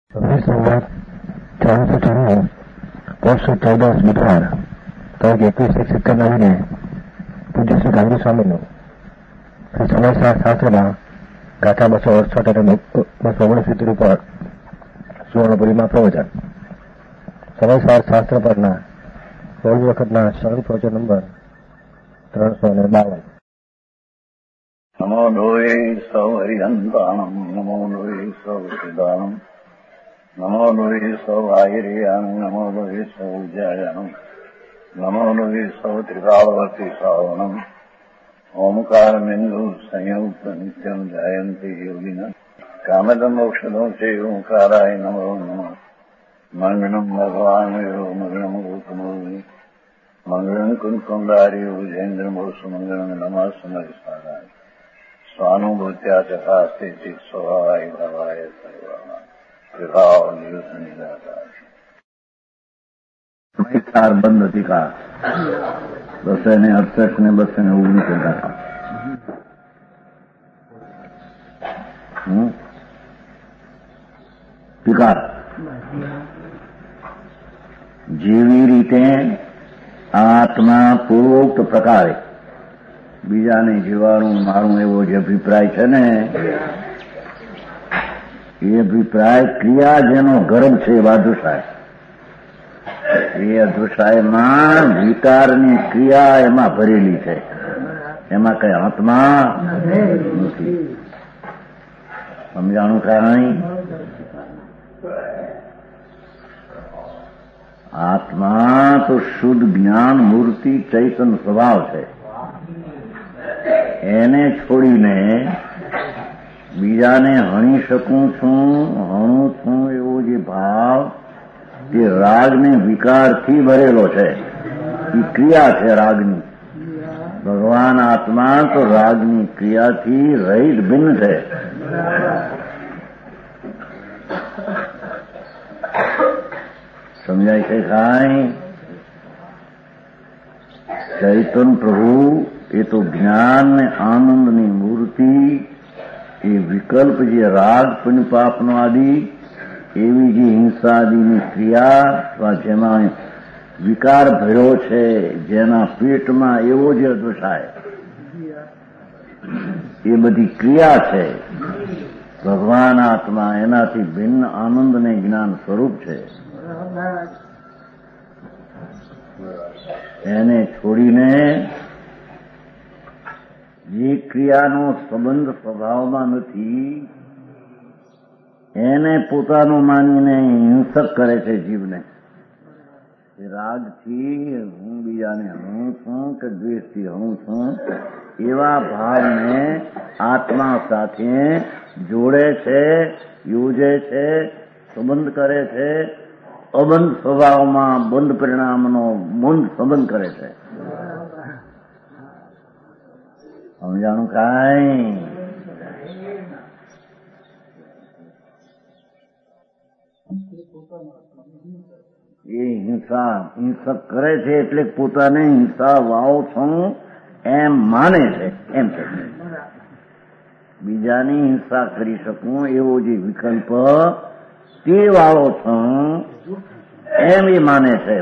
26 1494 પોષ 14 બુધવાર તારીખ 21 નવીને પૂજ્ય શ્રી ગાંધી સ્વામીનું શ્રી સમયસાર શાસ્ત્રમાં ગાથા 268 અને 269 ઉપર સુવર્ણપુરીમાં પ્રવચન. સમયસાર શાસ્ત્ર પરના 16 વખતના શરણ પ્રવચન નંબર 352. નમો લોહે સૌ હરિહંતાણમ નમો લોહે સૌ સિદ્ધાણમ નમો લોહે સૌ આયર્યાણમ નમો લોહે સૌ ઉજ્જાયાણમ નમો લોહે સૌ ત્રિકાવર્તી શ્રાવણમ ઓમકાર બિંદુ સંયુક્ત નિત્યમ જાયંતી યોગિના કામદમ મોક્ષદો છે ઓંકારાય નમો નમઃ. મંગળમ ભગવાન મંગળમ ગૌતમો મંગળમ કુંકુંડાર્યો જૈન્દ્રમોષ મંગળમ નમઃ સમયસારાય સ્વાનુભૂત્યા ચકાસ્તે ચિત સ્વભાવાય ભાવાય સર્વાના વિભાવ નિયુત નિરાકાર સમયસાર બંધ અધિકાર 268 ને 219 ગાથા. ટીકા. જેવી રીતે આત્મા પૂર્વોક્ત પ્રકારે બીજાને જીવાણું મારું એવો જે અભિપ્રાય છે ને, એ અભિપ્રાય ક્રિયા જેનો ગર્ભ છે એવા અધુષાય. એ અધુષાયમાં વિકારની ક્રિયા એમાં ભરેલી છે, એમાં કઈ આત્મા નથી. સમજાણું કાંઈ? આત્મા તો શુદ્ધ જ્ઞાન મૂર્તિ ચૈતન સ્વભાવ છે. એને છોડીને બીજાને હણી શકું છું, હણું છું એવો જે ભાવ તે રાગને વિકારથી ભરેલો છે. એ ક્રિયા છે રાગની. ભગવાન આત્મા તો રાગની ક્રિયાથી રહિત ભિન્ન છે. સમજાય છે કાંઈ? ચૈતન પ્રભુ એ તો જ્ઞાન ને આનંદની મૂર્તિ, એ વિકલ્પ જે રાગ પુણ્યપાપનો આદિ એવી જે હિંસાદિની ક્રિયા જેમાં વિકાર ભર્યો છે, જેના પેટમાં એવો જે અદોષાય, એ બધી ક્રિયા છે. ભગવાન આત્મા એનાથી ભિન્ન આનંદ ને જ્ઞાન સ્વરૂપ છે. એને છોડીને જે ક્રિયાનો સંબંધ સ્વભાવમાં નથી એને પોતાનું માનીને હિંસક કરે છે જીવને. રાગથી હું બીજાને હણું છું કે દ્વેષથી હણું છું એવા ભાવને આત્મા સાથે જોડે છે, યોજે છે, સંબંધ કરે છે. અબંધ સ્વભાવમાં બંધ પરિણામનો બંધ સંબંધ કરે છે. સમજાણું કાંઈ? એ હિંસક કરે છે એટલે પોતાને હિંસા વાળો છું એમ માને છે, એમ છે. બીજાની હિંસા કરી શકું એવો જે વિકલ્પ તે વાળો છું એમ એ માને છે.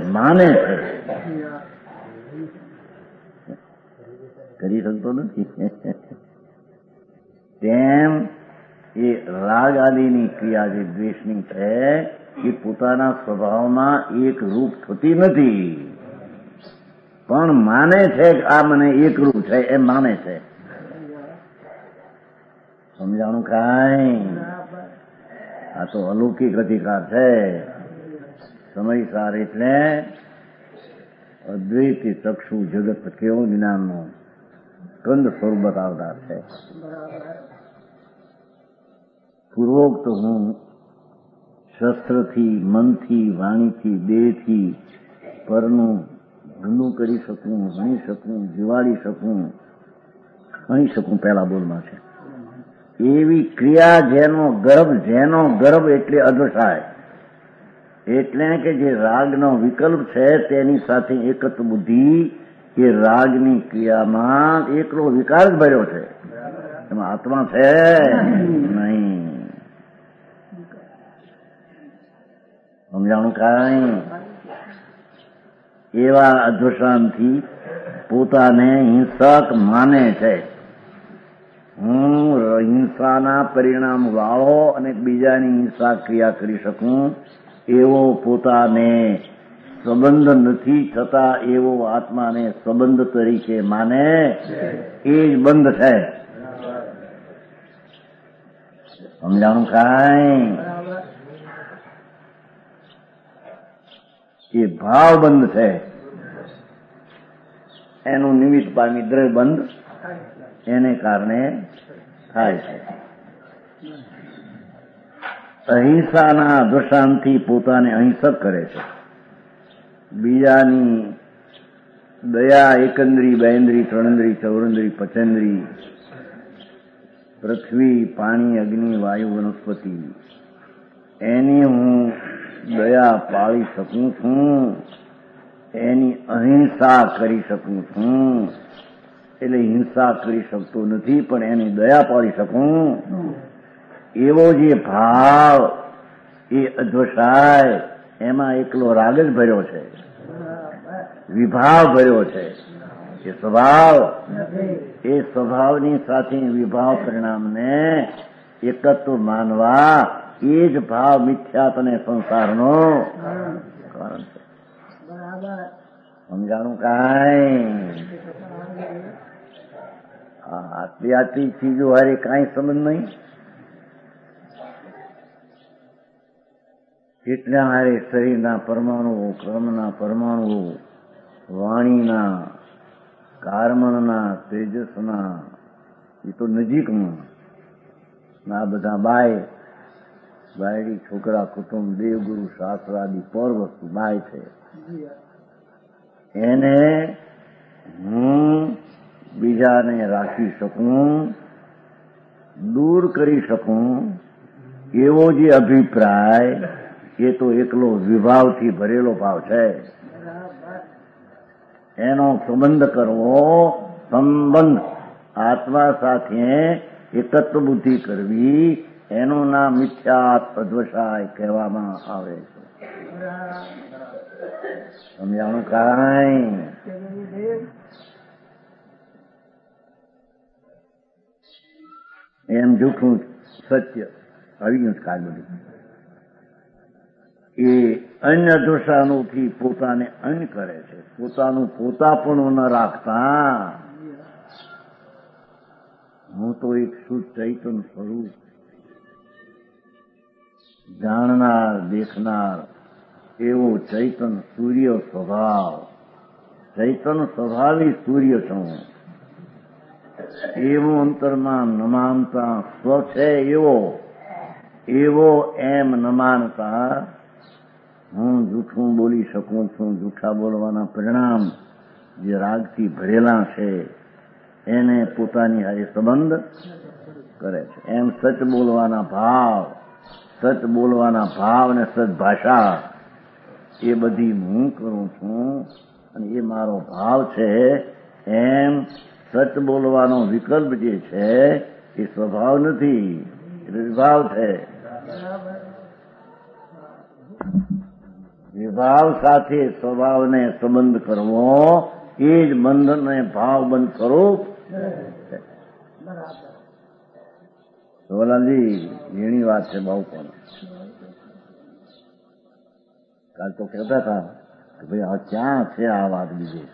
કરી શકતો નથી. તેમ એ રાગ આદિની ક્રિયા જે દ્વેષની છે એ પોતાના સ્વભાવમાં એક રૂપ થતી નથી, પણ માને છે કે આ મને એક રૂપ છે એમ માને છે. સમજાણું કાંઈ? આ તો અલૌકિક અધિકાર છે. સમયસાર એટલે અદ્વૈતી ચક્ષુ જગત કેવું જ્ઞાનનો કંદ સ્વરૂપ બતાવતા છે. પૂર્વોક્ત હું શસ્ત્રથી, મનથી, વાણીથી, દેહથી પરનું ઘણું કરી શકું, હણી શકું, જીવાડી શકું. હણી શકું પહેલા બોલમાં છે. એવી ક્રિયા જેનો ગર્ભ એટલે અદશાય, એટલે કે જે રાગનો વિકલ્પ છે તેની સાથે એકત્વ બુદ્ધિ એ રાગની ક્રિયામાં એકલો વિકાર જ ભર્યો છે. એમાં આત્મા છે નહીં. સમજાણું કાંઈ? એવા અધ્વસાનથી પોતાને હિંસક માને છે. હું હિંસાના પરિણામ વાળો અને બીજાની હિંસા ક્રિયા કરી શકું એવો પોતાને સંબંધ નથી થતા એવો આત્માને સંબંધ તરીકે માને એ જ બંધ છે. સમજાણું કાંઈ? એ ભાવ બંધ છે. એનું નિમિત્ત પામી દ્રવ્ય બંધ એને કારણે થાય છે. અહિંસાના અધ્વસાનથી પોતાને અહિંસક કરે છે. બીજાની દયા એકંદરી, બેન્દ્રી, ત્રણેન્દ્રી, ચૌરેન્દ્રી, પંચેન્દ્રી, પૃથ્વી, પાણી, અગ્નિ, વાયુ, વનસ્પતિ એની હું દયા પાળી શકું છું, એની અહિંસા કરી શકું છું. એટલે હિંસા કરી શકતો નથી પણ એની દયા પાળી શકું એવો જે ભાવ એ અધ્વસાય એમાં એકલો રાગ જ ભર્યો છે, વિભાવ ભર્યો છે. એ સ્વભાવની સાથે વિભાવ પરિણામને એકત્વ માનવા એ જ ભાવ મિથ્યાત્વ અને સંસારનો કારણ છે. સમજાણું કાંઈ? આટલી ચીજો હારે કાંઈ સંબંધ નહીં. એટલા હારે શરીરના પરમાણુઓ, કર્મના પરમાણુઓ, વાણીના, કાર્મણના, તેજસના, એ તો નજીકમાં. આ બધા બાયડી, છોકરા, કુટુંબ, દેવગુરુ, શાસ્ત્ર આદિ પર વસ્તુ બાય છે. એને હું બીજાને રાખી શકું, દૂર કરી શકું એવો જે અભિપ્રાય એ તો એકલો વિભાવથી ભરેલો ભાવ છે. એનો સંબંધ કરવો, સંબંધ આત્મા સાથે એકત્વ બુદ્ધિ કરવી એનું નામ મિથ્યાત્વ અધ્વસાય કહેવામાં આવે છે. સમજાણું કાંઈ? એમ જૂઠું સત્ય આવી ગયું કાલ બધું. એ અન્ય અધ્વસાનોથી પોતાને અન્ય કરે છે. પોતાનું પોતાપણું ન રાખતા હું તો એક શુદ્ધ ચૈતન્ય સ્વરૂપ, જાણનાર, દેખનાર એવો ચૈતન્ય સૂર્ય સ્વભાવ, ચૈતન્ય સ્વભાવી સૂર્ય છું. એવું અંતરમાં ન માનતા સ્વ છે એવો એમ ન માનતા હું જૂઠું બોલી શકું છું. જૂઠા બોલવાના પરિણામ જે રાગથી ભરેલા છે એને પોતાની હારે સંબંધ કરે છે. એમ સચ બોલવાના ભાવ અને સચ ભાષા એ બધી હું કરું છું અને એ મારો ભાવ છે. એમ સચ બોલવાનો વિકલ્પ જે છે એ સ્વભાવ નથી, એ વિભાવ છે. વિભાવ સાથે સ્વભાવને સંબંધ કરવો એ જ બંધનને ભાવ બંધ સ્વરૂપ છે. સોલાજી ઝીણી વાત છે બહુ. પણ કાલ તો કહેતા હતા કે ભાઈ આ ક્યાં છે આ વાત બીજી.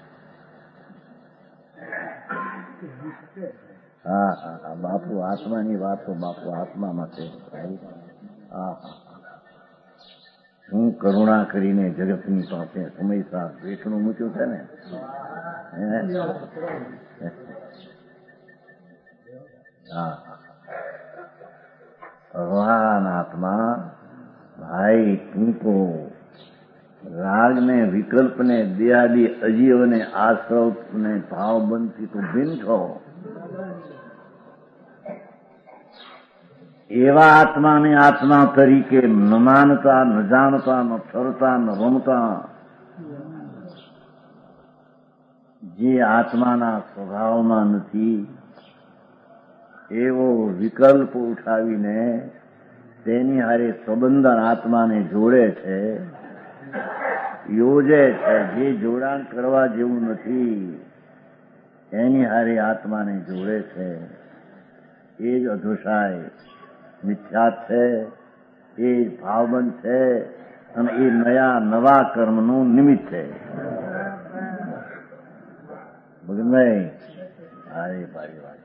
હા હા હા, બાપુ આત્માની વાત તો બાપુ આત્મામાં છે. હા હા, હું કરુણા કરીને જગતની પાસે સમયસર વેઠણું મૂક્યું છે ને. હા, ભગવાન આત્મા ભાઈ ટૂંકો રાગને, વિકલ્પને, દેહાદી અજીવને, આશ્રવને ભાવ બંધથી તો ભિન્ન છો. એવા આત્માને આત્મા તરીકે ન માનતા, ન જાણતા, ન ઠરતા, ન રમતા, જે આત્માના સ્વભાવમાં નથી એવો વિકલ્પ ઉઠાવીને તેની હારે સંબંધ આત્માને જોડે છે. યોજે છે. જે જોડાણ કરવા જેવું નથી એની હારે આત્માને જોડે છે. એ જ અધોષાય મિથ્યા છે, એ જ ભાવબંધ છે અને એ નવા કર્મનું નિમિત્ત છે. ભગનભાઈ હારે પાડી વાત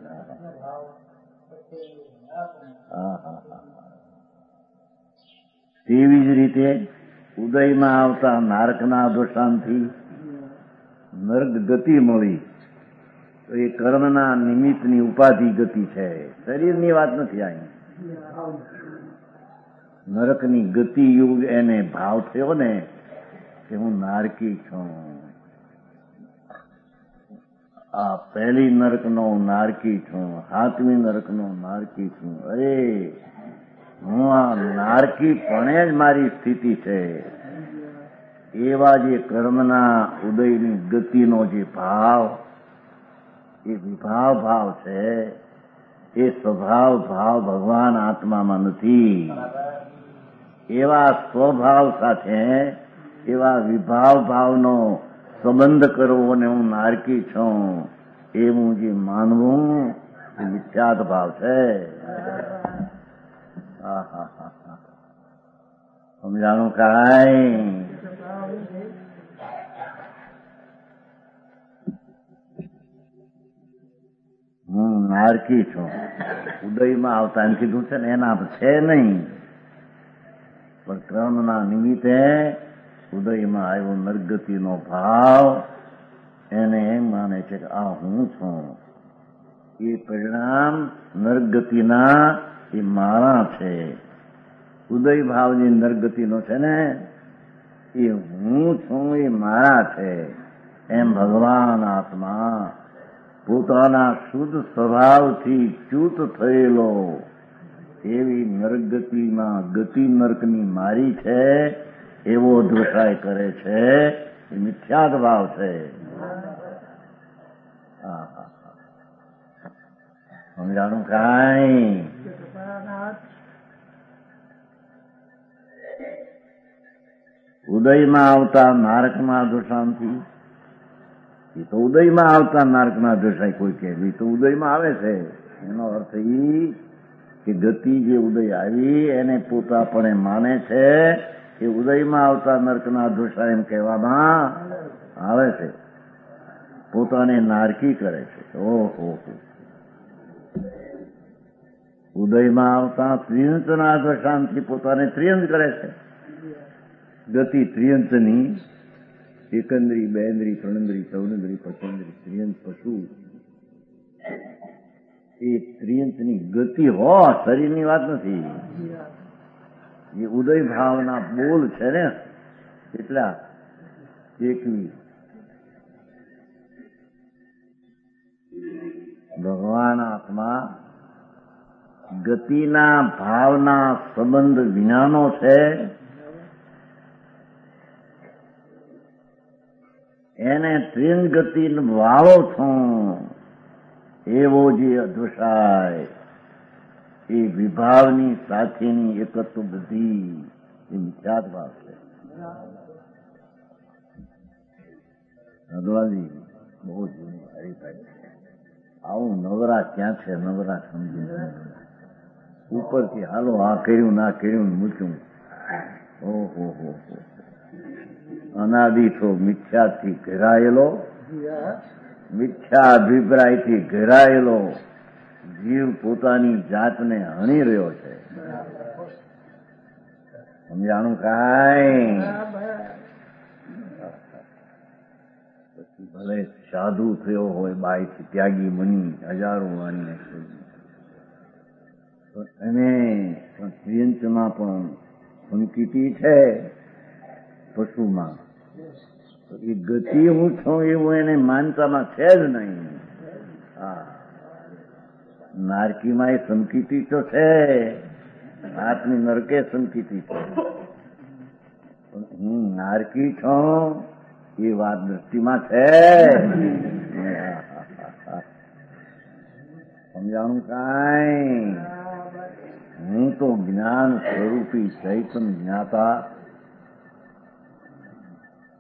તેવી જ રીતે ઉદયમાં આવતા નારકના અધોષાનથી નર્ક ગતિ મળી તો એ કર્મના નિમિત્તની ઉપાધિ ગતિ છે, શરીરની વાત નથી. અહીં નરકની ગતિ યુગ એને ભાવ થયો ને કે હું નારકી છું. આ પહેલી નરકનો નારકી છું, 7મી નરકનો નારકી છું. અરે હું આ નારકી પણ જ મારી સ્થિતિ છે. એવા જે કર્મના ઉદયની ગતિનો જે ભાવ, એ વિભાવ ભાવ છે. એ સ્વભાવ ભાવ ભગવાન આત્મામાં નથી. એવા સ્વભાવ સાથે એવા વિભાવ ભાવનો સંબંધ કરવો અને હું નારકી છું એવું જે માનવું એ મિથ્યાત ભાવ છે. સમજાણું કાંઈ? હું નારકી છું. ઉદયમાં આવતા એમ કીધું છે ને, એના છે નહીં, પણ કર્મના નિમિત્તે ઉદયમાં આવ્યો નરગતિનો ભાવ, એને એમ માને છે કે આ હું છું. એ પરિણામ નરગતિના એ મારા છે. ઉદય ભાવ જે નરગતિનો છે ને, એ હું છું, એ મારા છે. એમ ભગવાન આત્મા પોતાના શુદ્ધ સ્વભાવથી ચ્યુત થયેલો એવી નરગતિમાં ગતિ નર્કની મારી છે એવો દોષાય કરે છે. એ મિથ્યાત ભાવ છે. સમજાણું કાંઈ? ઉદયમાં આવતા નારકના દોષાંથી, એ તો ઉદયમાં આવતા નારકના દોષાય કોઈ કહે તો ઉદયમાં આવે છે. એનો અર્થ એ કે ગતિ જે ઉદય આવી એને પોતાપણે માને છે. એ ઉદયમાં આવતા નર્કના દોષા એમ કહેવામાં આવે છે. પોતાને નારકી કરે છે. ઓહો, ઉદયમાં આવતા ત્રિયંતના દોષાંથી પોતાને ત્રિયંત કરે છે. ગતિ ત્રિયંતની એકંદરી, બેન્દ્રી, ત્રણેન્દ્રી, ચૌનેન્દ્રી, પચેન્દ્રી, ત્રિયંત પશુ, એ ત્રિયંતની ગતિ હો, શરીરની વાત નથી. એ ઉદય ભાવના બોલ છે ને, એટલા 21 ભગવાન આત્મા ગતિના ભાવના સંબંધ વિનાનો છે. એને ત્રિયંત ગતિ વાળો છું એવો જે અધોષાય, એ વિભાવની સાથેની એકત્વ બુદ્ધિ, એ મિથ્યાત ભાવ છે. ભગવાનજી બહુ જૂનું હરિભાઈ છે. આવું નવરા ક્યાં છે? નવરા સમજી ઉપરથી હાલો આ કર્યું ના કર્યું મૂક્યું. ઓહો, અનાદિથો મિથ્યાથી ઘેરાયેલો, મિથ્યા અભિપ્રાયથી ઘેરાયેલો જીવ પોતાની જાતને હણી રહ્યો છે. સમજાણું કાંઈ? પછી ભલે સાધુ થયો હોય, બાઈથી ત્યાગી મુનિ, હજારો વાણીને એને ત્રિયંતમાં પણ સંકિતિ છે. પશુમાં એ ગતિ હું છું એવું એને માનતામાં છે જ નહીં. નારકીમાં એ સંકિતિ તો છે, આત્મી નરકે સંકિતિ છે, પણ હું નારકી છું એ વાત દ્રષ્ટિમાં છે. સમજાણું કાંઈ? હું તો જ્ઞાન સ્વરૂપી ચૈતન્ય જ્ઞાતા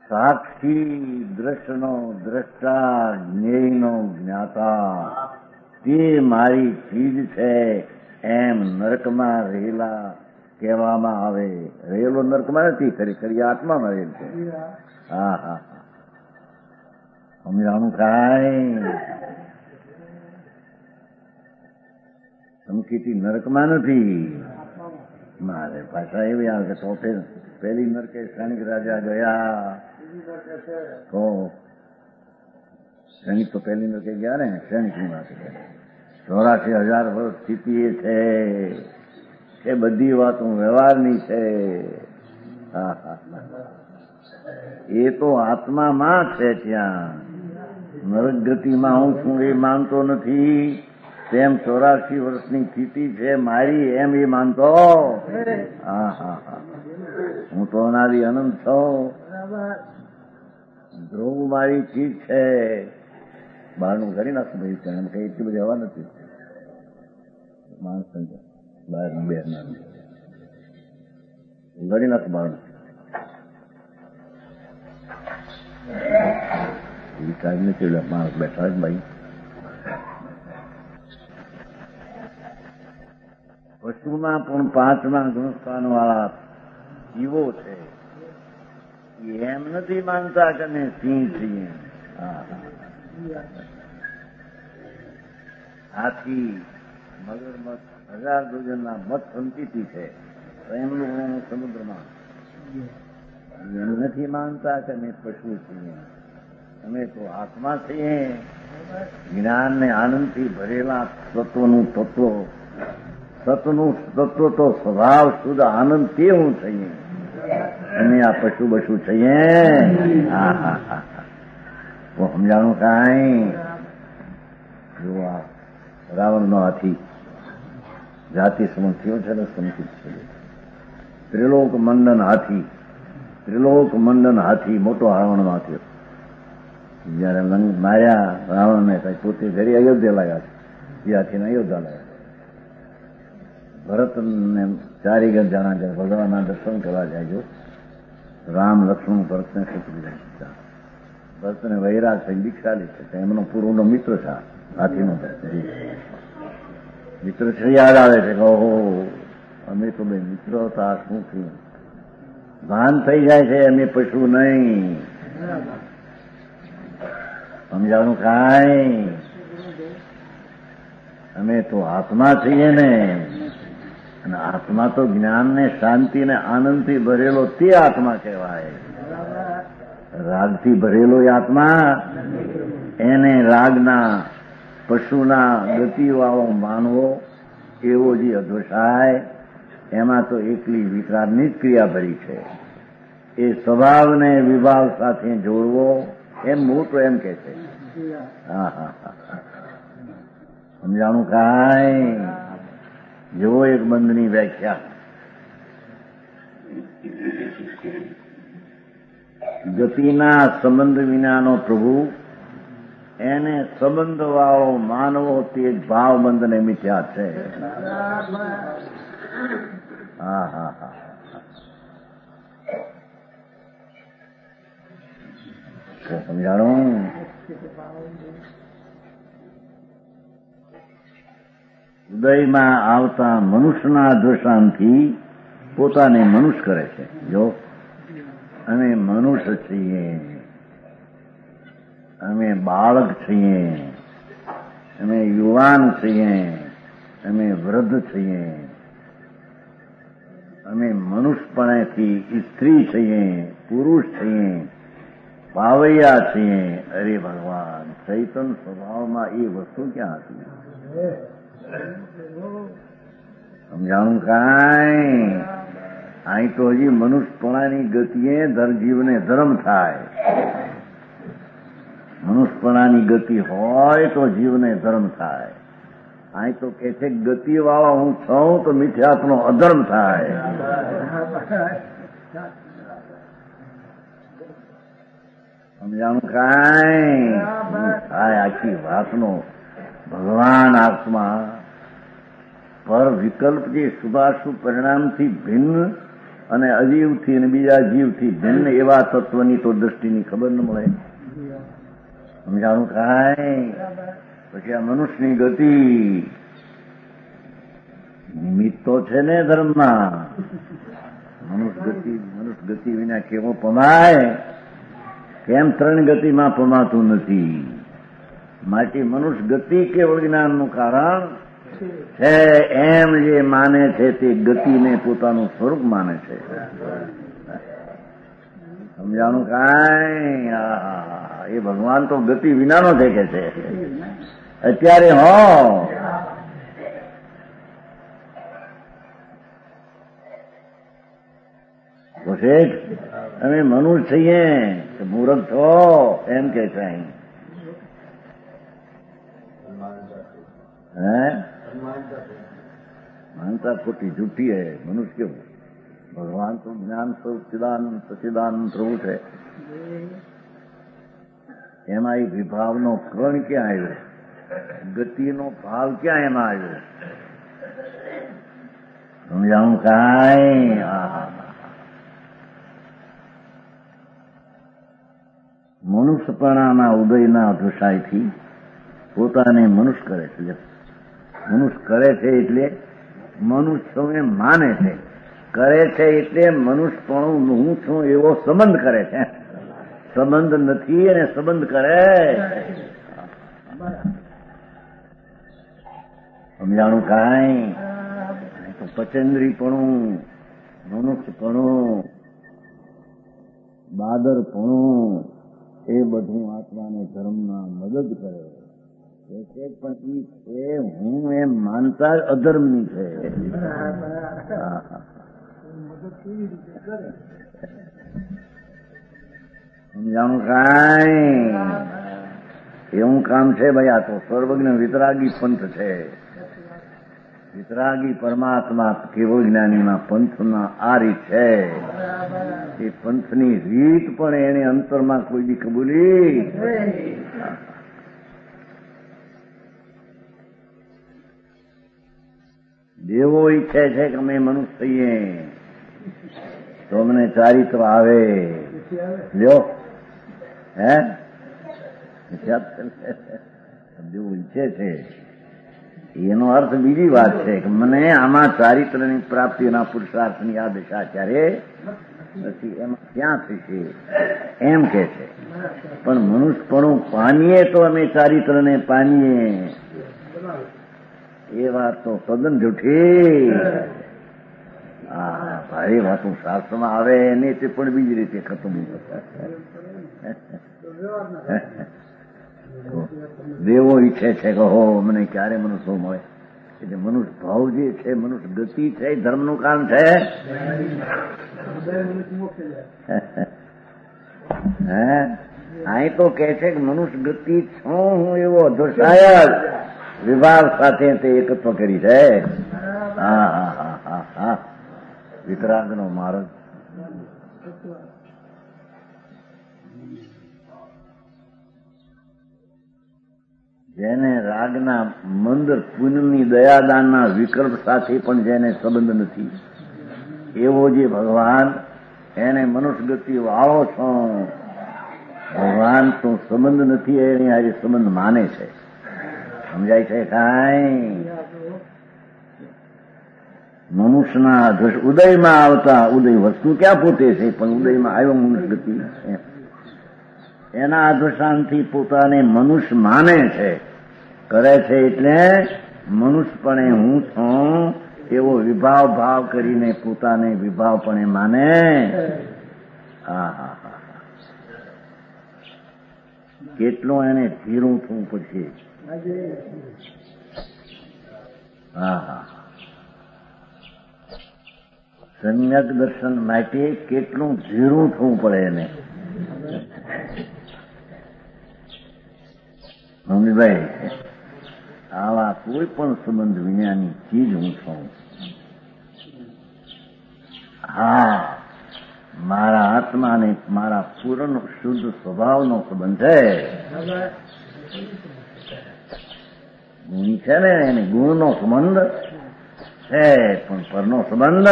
સાક્ષી દ્રષ્ટનો દ્રષ્ટા, જ્ઞેયનો જ્ઞાતા, તે મારી ચીજ છે એમ નરકમાં રહેલા કહેવામાં આવે. રહેલો નરકમાં નથી, ખરી આત્મામાં રહેલ છે. હા હા સમજાણું કાંઈ? સમકીતી નરકમાં નથી. મારે પાછા એવી આવે કે તો પહેલી નરકે સૈનિક રાજા ગયા તો સૈનિક તો પહેલી નરકે ગયા ને, સૈનિકની વાત 84,000 વર્ષ સ્થિતિ એ છે એ બધી વાતો વ્યવહારની છે. એ તો આત્મામાં છે. ત્યાં નરક ગતિમાં હું છું એ માનતો નથી. તેમ 84 વર્ષની સ્થિતિ છે મારી એમ એ માનતો. હા હા હા હું તો અનાદિ અનંત છું. ધ્રુવ મારી ચીજ છે. બહારનું કરી નાખું ભાઈ, એમ કઈ એટલી બધી હવા નથી. માણસ બહારનું બે ઘડી નાખું બહારનું વિચાર નથી. માણસ બેઠા જ ભાઈ. પશુમાં પણ 5મા ગુણસ્થાન વાળા જીવો છે. એમ નથી માનતા કે અમે સિંહ છીએ. હાથી, મગરમચ્છ, 1000 ડઝનના મત સંચિતિ છે. એમનું સમુદ્રમાં એમ નથી માનતા કે અમે પશુ છીએ. અમે તો આત્મા છીએ. જ્ઞાન ને આનંદથી ભરેલા તત્વનું તત્વ, સતનું તત્વ તો સ્વભાવ શુદ્ધ આનંદ તે હું છીએ. અમે આ પશુ બશુ છીએ. હા હા હા તો સમજાણું કાંઈ? જો આ રાવણનો હાથી જાતિ સમજ થયો છે ને, સંકિત છે. ત્રિલોક મંડન હાથી મોટો રાવણનો હાથી. જયારે માર્યા રાવણને કઈ પોતે ઘરે અયોધ્યા લાગ્યા છે. એ હાથીને અયોધ્યા લાગ્યા. ભરતને 4 જણા જાય ભગવાનના દર્શન કરવા જાય. રામ, લક્ષ્મણ, ભરતને શત્રુઘ્ન. ભરતને વૈરાગ છે, દીક્ષાલી છે. એમનો પૂર્વનો મિત્ર છે. હાથીનો મિત્ર છે. યાદ આવે છે કે ઓહો અમે તો બે મિત્રો હતા. શું થયું? ભાન થઈ જાય છે અમે પશુ નહીં. સમજાવવાનું કાંઈ? અમે તો આત્મા છીએ ને. અને આત્મા તો જ્ઞાન ને શાંતિ ને આનંદથી ભરેલો તે આત્મા કહેવાય. રાગથી ભરેલો એ આત્મા, એને રાગના પશુના ગતિવાળો માનવો એવો જે અધોષાય, એમાં તો એકલી વિકારની જ ક્રિયા ભરી છે. એ સ્વભાવને વિભાવ સાથે જોડવો એમ મોટો એમ કે છે. હા હા હા સમજાણું કાંઈ? જેવો એક બંધની વ્યાખ્યા. ગતિના સંબંધ વિનાનો પ્રભુ, એને સંબંધ વાળો માનવો તે જ ભાવબંધને મિથ્યા છે. હા હા હા સમજાણું? ઉદયમાં આવતા મનુષ્યના દ્વેષાંતથી પોતાને મનુષ્ય કરે છે. જો અમે મનુષ્ય છીએ, અમે બાળક છીએ, અમે યુવાન છીએ, અમે વૃદ્ધ છીએ, અમે મનુષ્યપણેથી સ્ત્રી છીએ, પુરુષ છીએ, પાવૈયા છીએ. અરે ભગવાન, ચૈતન સ્વભાવમાં એ વસ્તુ ક્યાં હતી? સમજાણું કાંઈ? અહીં તો હજી મનુષ્યપણાની ગતિએ જીવને ધર્મ થાય. મનુષ્યપણાની ગતિ હોય તો જીવને ધર્મ થાય. અહીં તો કે છે ગતિવાળો હું છું તો મિથ્યાત્વનો અધર્મ થાય. સમજાણું કાંઈ? થાય આખી વાતનો ભગવાન આત્મા પર વિકલ્પ જે શુભાશુભ પરિણામથી ભિન્ન અને અજીવથી અને બીજા જીવથી ભિન્ન એવા તત્વની તો દ્રષ્ટિની ખબર ન મળે. સમજાણું કાંઈ? પછી આ મનુષ્યની ગતિ નિમિત્ત તો છે ને ધર્મમાં. મનુષ્ય ગતિ વિના કેવો પમાય? કેમ ત્રણ ગતિમાં પમાતું નથી? માટે મનુષ્ય ગતિ કેવળ જ્ઞાનનું કારણ છે. એમ જે માને છે તે ગતિને પોતાનું સ્વરૂપ માને છે. સમજાણું કાંઈ? એ ભગવાન તો ગતિ વિનાનો છે કે છે અત્યારે. અમે મનુષ્ય છીએ, મૂર્ખ છો એમ કે છે. માનતા ખોટી જૂઠી હે. મનુષ્ય કેવું? ભગવાન તો જ્ઞાન સ્વરૂપ સચિદાનંદ પ્રભુ છે. એમાં એ વિભાવનો કણ ક્યાં આવ્યો? ગતિનો ભાવ ક્યાં એમાં આવ્યો? સમજાવું કાંઈ? મનુષ્યપણાના ઉદયના અધુસાયથી પોતાને મનુષ્ય કરે છે. મનુષ્ય કરે છે એટલે મનુષ્ય માને છે. કરે છે એટલે મનુષ્યપણું હું છું એવો સંબંધ કરે છે. સંબંધ નથી અને સંબંધ કરે. સમજાણું કાંઈ? તો પચેન્દ્રીપણું, મનુષ્યપણું, બાદરપણું એ બધું આત્માને ધર્મમાં મદદ કરે છે. પણ એ હું એમ માનતા જ અધર્મની છે. સમજાણું કાંઈ? એવું કામ છે ભાઈ. આ તો સર્વજ્ઞ વિતરાગી પંથ છે. વિતરાગી પરમાત્મા કેવળ જ્ઞાનીના પંથના આ રીત છે. એ પંથની રીત પણ એને અંતરમાં કોઈ દી કબૂલી. દેવો ઈચ્છે છે કે અમે મનુષ્ય થઈએ તો અમને ચારિત્ર આવે. લ્યો દેવો ઈચ્છે છે એનો અર્થ બીજી વાત છે કે મને આમાં ચારિત્રની પ્રાપ્તિના પુરુષાર્થની આ દશા ક્યારે નથી. એમાં ક્યાં થશે એમ કે છે. પણ મનુષ્યપણું પામીએ તો અમે ચારિત્રને પામીએ એ વાત તો તદ્દન જૂઠી. ભારે વાતો શાસ્ત્રમાં આવે એને તે પણ બીજી રીતે ખતમ. દેવો ઈચ્છે છે કે હો મને ક્યારે મનુષ્ય મળે. એટલે મનુષ્ય ભાવ જે છે, મનુષ્ય ગતિ છે, એ ધર્મનું કામ છે. અહીં તો કે છે કે મનુષ્ય ગતિ છું હું એવો અધોસાયક વિભાગ સાથે તે એકત્વ કરી છે. વિતરાગનો માર્ગ. જેને રાગના મંદ પુણ્યની દયાદાનના વિકલ્પ સાથે પણ જેને સંબંધ નથી એવો જે ભગવાન એને મનુષ્ય ગતિ વાળો છો. ભગવાન તો સંબંધ નથી એને આજે સંબંધ માને છે. સમજાય છે કાંઈ? મનુષ્યના ઉદયમાં આવતા ઉદય વસ્તુ ક્યાં પોતે છે પણ ઉદયમાં આવ્યો મનુષ્ય ગતિ એના અધોશાનથી પોતાને મનુષ્ય માને છે. કરે છે એટલે મનુષ્યપણે હું છું એવો વિભાવ ભાવ કરીને પોતાને વિભાવપણે માને. કેટલું એને ધીરું થવું પડશે. સમ્યક દર્શન માટે કેટલું ધીરું થવું પડે એને. મમ્મીભાઈ આવા કોઈ પણ સંબંધ વિનાની ચીજ હું છું. મારા આત્માને મારા પૂર્ણ શુદ્ધ સ્વભાવનો સંબંધ છે. ગુણ છે ને એને ગુણનો સંબંધ છે પણ પરનો સંબંધ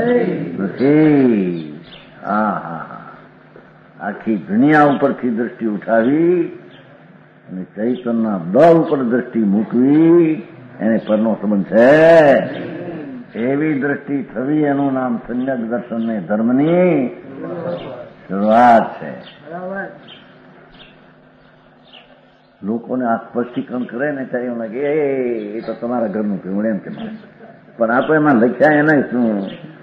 નથી. આખી દુનિયા ઉપરથી દ્રષ્ટિ ઉઠાવી અને ચૈતન્યના બળ ઉપર દ્રષ્ટિ મૂકવી એને પરનો સંબંધ છે. એવી દ્રષ્ટિ થવી એનું નામ સમ્યક દર્શન ને ધર્મની શરૂઆત છે. લોકોને આ સ્પષ્ટીકરણ કરે ને ત્યારે એવું લાગે એ તો તમારા ઘરનું પીવડે એમ કે પણ આ તો એમાં લખ્યા એને શું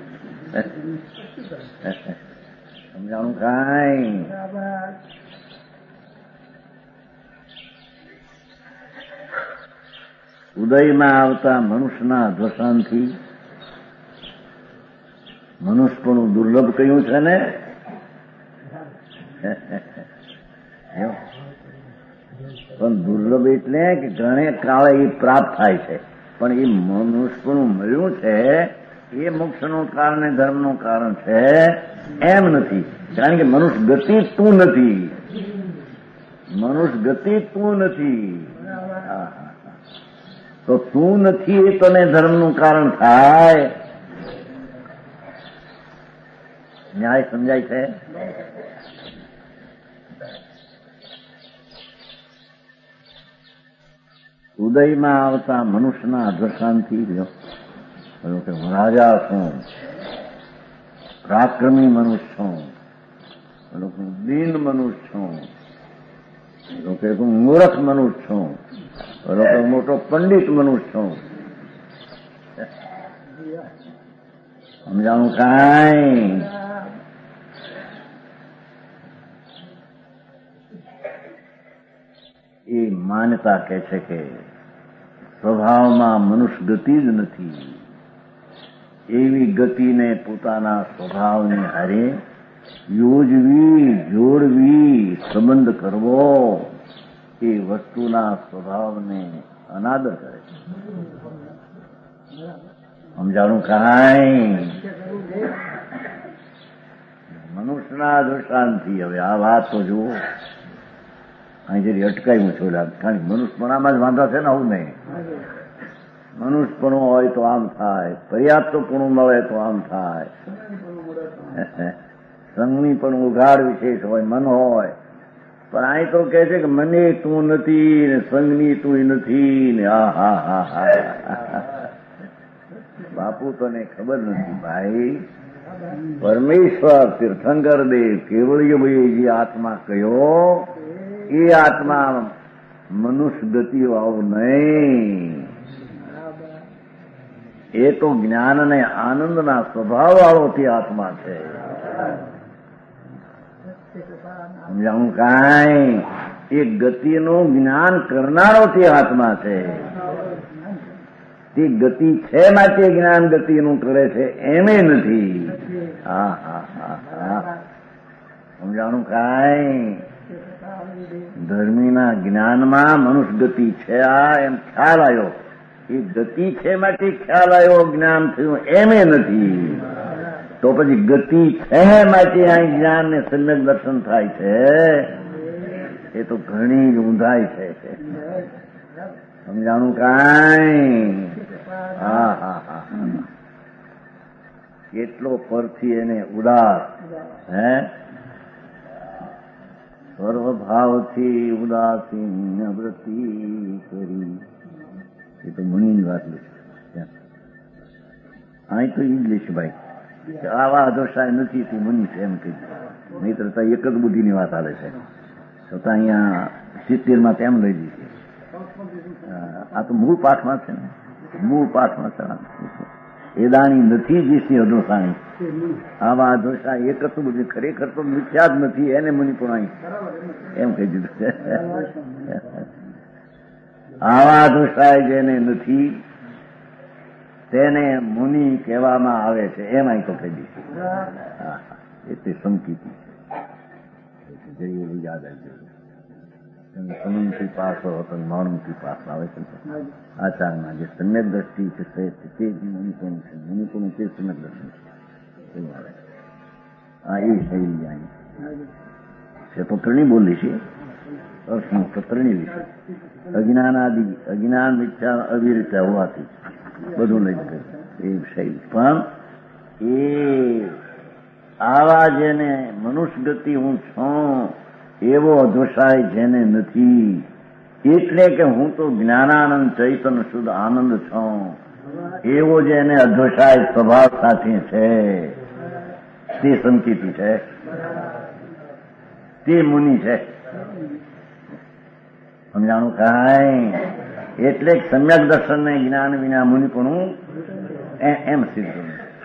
સમજાણું કાંઈ. ઉદયમાં આવતા મનુષ્યના દ્વસાનથી મનુષ્યપણું દુર્લભ કહ્યું છે ને. પણ દુર્લભ એટલે કે ઘણે કાળે એ પ્રાપ્ત થાય છે, પણ એ મનુષ્યપણું મળ્યું છે એ મોક્ષનું કારણ ધર્મનું કારણ છે એમ નથી. કારણ કે મનુષ્ય ગતિ તું નથી, મનુષ્ય ગતિ તું નથી. તો તું નથી એ તને ધર્મનું કારણ થાય. ન્યાય સમજાય છે? ઉદયમાં આવતા મનુષ્યના અધ્વસાનથી હું રાજા છું, પરાક્રમી મનુષ્ય છું, હું દીન મનુષ્ય છું, હું મૂર્ખ મનુષ્ય છું, મોટો પંડિત મનુષ્ય છું. સમજાણું કાંઈ? એ માન્યતા કહે છે કે સ્વભાવમાં મનુષ્ય ગતિ જ નથી. એવી ગતિને પોતાના સ્વભાવને હારે યોજવી, જોડવી, સંબંધ કરવો એ વસ્તુના સ્વભાવને અનાદર કરે છે. સમજાણું કાંઈ? મનુષ્યના દૃષ્ટાંતથી હવે આ વાત તો જુઓ, અહીં જરી અટકાયું છું, કારણ કે મનુષ્યપણામાં જ વાંધા છે ને. આવું નહીં, મનુષ્યપણું હોય તો આમ થાય, પર્યાપ્તપણું મળે તો આમ થાય, સંગની પણ ઉઘાડ વિશેષ હોય, મન હોય. પણ અહીં તો કહે છે કે મને તું નથી ને સંગની તું નથી ને. બાપુ તને ખબર નથી ભાઈ, પરમેશ્વર તીર્થંકર દેવ કેવળીયભાઈ જે આત્મા કયો એ આત્મા મનુષ્ય ગતિઓ આવું નહીં. એ તો જ્ઞાન અને આનંદના સ્વભાવ વાળો તે આત્મા છે. સમજાણું કાંઈ? એ ગતિનું જ્ઞાન કરનારો તે આત્મા છે. તે ગતિ છે માટે જ્ઞાન ગતિનું કરે છે એમે નથી. સમજાણું કાંઈ? ધર્મીના જ્ઞાનમાં મનુષ્ય ગતિ છે આ એમ ખ્યાલ આવ્યો. એ ગતિ છે માટે ખ્યાલ આવ્યો, જ્ઞાન થયું એમે નથી. તો પછી ગતિ છે માટે અહીં જ્ઞાન ને સમ્યક દર્શન થાય છે એ તો ઘણી જ ઊંધાઈ છે. સમજાણું કાંઈ? કેટલો પરથી એને ઉદાસ સર્વભાવથી ઉદાસીન વૃત્તિ કરી. એ તો મુનિની વાત લઈશ. અહીં તો એ જ લઈશ ભાઈ, આવા અધોષાય નથી તે મુનિ છે એમ કહી. નહીતર એક જ બુદ્ધિની વાત હાલે છે. છતાં અહીંયા 70 તેમ લઈ દીધી. આ તો મૂળ પાઠમાં છે ને, મૂળ પાઠમાં છે. એદાણી નથી જીસી અધોષાણી. આવા અધોષા એક જ બુદ્ધિ, ખરેખર તો મિથ્યા જ નથી એને મુનિ પણ અહીં એમ કહી દીધું છે. આવા અધોષાય જેને નથી તેને મુનિ કહેવામાં આવે છે એમ અહીં તો કહી દીધું. એટલે સંકીર્તિ છે. યાદ આવી ગયું. સમનથી પાસો હતો, મૌનથી પાસ આવે છે. આચારના જે સમ્યક દ્રષ્ટિ છે તે જ મુનિપણું છે. મુનિપણું તે સમ્યક દર્શન છે. એવું આવે. એ શૈલી અહીં છે તો ઘણી બોલી છે. અસમુખ ત્રણેય વિશે અજ્ઞાન આદિ અજ્ઞાન મિથ્યા અવિરિતા હોવાથી બધું લઈ ગયું એ વિષય. પણ એ આવા જેને મનુષ્ય ગતિ હું છું એવો અધોષાય જેને નથી, એટલે કે હું તો જ્ઞાનાનંદ ચૈતન્ય શુદ્ધ આનંદ છું એવો જેને અધોષાય સ્વભાવ સાથે છે તે સંકેતી છે, તે મુનિ છે. સમજાણું કાંઈ? એટલે સમ્યક દર્શન ને જ્ઞાન વિના મુનિ પણ એમ સિદ્ધ.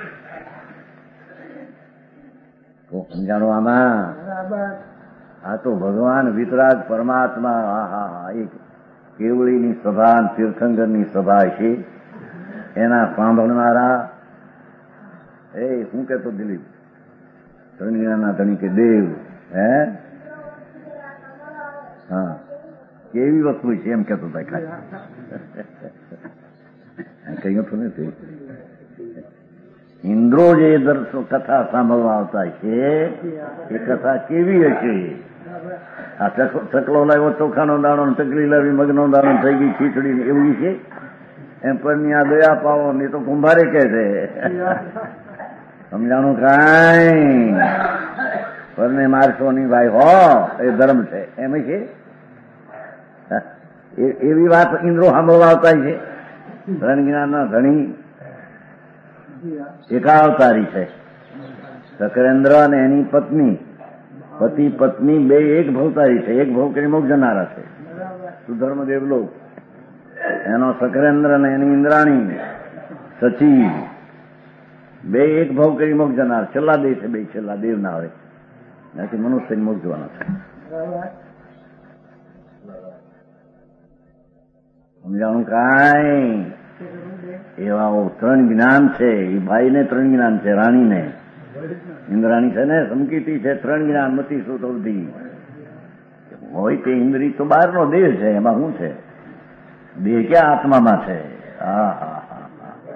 તો સમજાણું આમાં? આ તો ભગવાન વિતરાગ પરમાત્મા, આહા, એક કેવળીની સભા, તીર્થંકરની સભા છે, એના સાંભળનારા. એ શું કહેતો દિલીપ? ધણીના ધણી કે દેવ, હે? હા, કેવી વસ્તુ છે એમ કહેતો હતા. કહ્યું તો નથી. ઇન્દ્રો જે કથા સાંભળવા આવતા છે એ કથા કેવી હશે? આ ચકલો લાવ્યો ચોખાનો દાણો, ચકલી લાવી મગનો દાણો, થઈ ગઈ ખીચડી, એવું છે એમ. પણ આ દયા પાવો નહીં તો કુંભારે કહે છે. સમજાણું કાંઈ? પરને મારશો નહીં ભાઈ હો, એ ધર્મ છે એમ છે. એવી વાત ઇન્દ્રો સાંભળવા આવતા છે. ધન જ્ઞાનના ધણી એકાવતારી છે. સકરેન્દ્ર અને એની પત્ની, પતિ પત્ની બે એક ભવતારી છે. એક ભવ કરી મોક્ષ જનારા છે. સુધર્મદેવ લોક એનો સકરેન્દ્ર અને એની ઇન્દ્રાણી સચી બે એક ભવ કરી મોક્ષ જનાર. છેલ્લા દેવ છે, બે છેલ્લા દેવ ના આવે ત્યાંથી મનુષ્ય મોક્ષ જવાના છે. સમજાણું કાંઈ? એવા ત્રણ જ્ઞાન છે. એ ભાઈને ત્રણ જ્ઞાન છે, રાણીને ઇન્દ્રાણી છે ને, સમકીતી છે. ત્રણ જ્ઞાન મતી સુતવતી હોય તે ઇન્દ્રી તો બહારનો દેહ છે. એમાં શું છે? દેહ ક્યાં આત્મામાં છે? હા હા હા.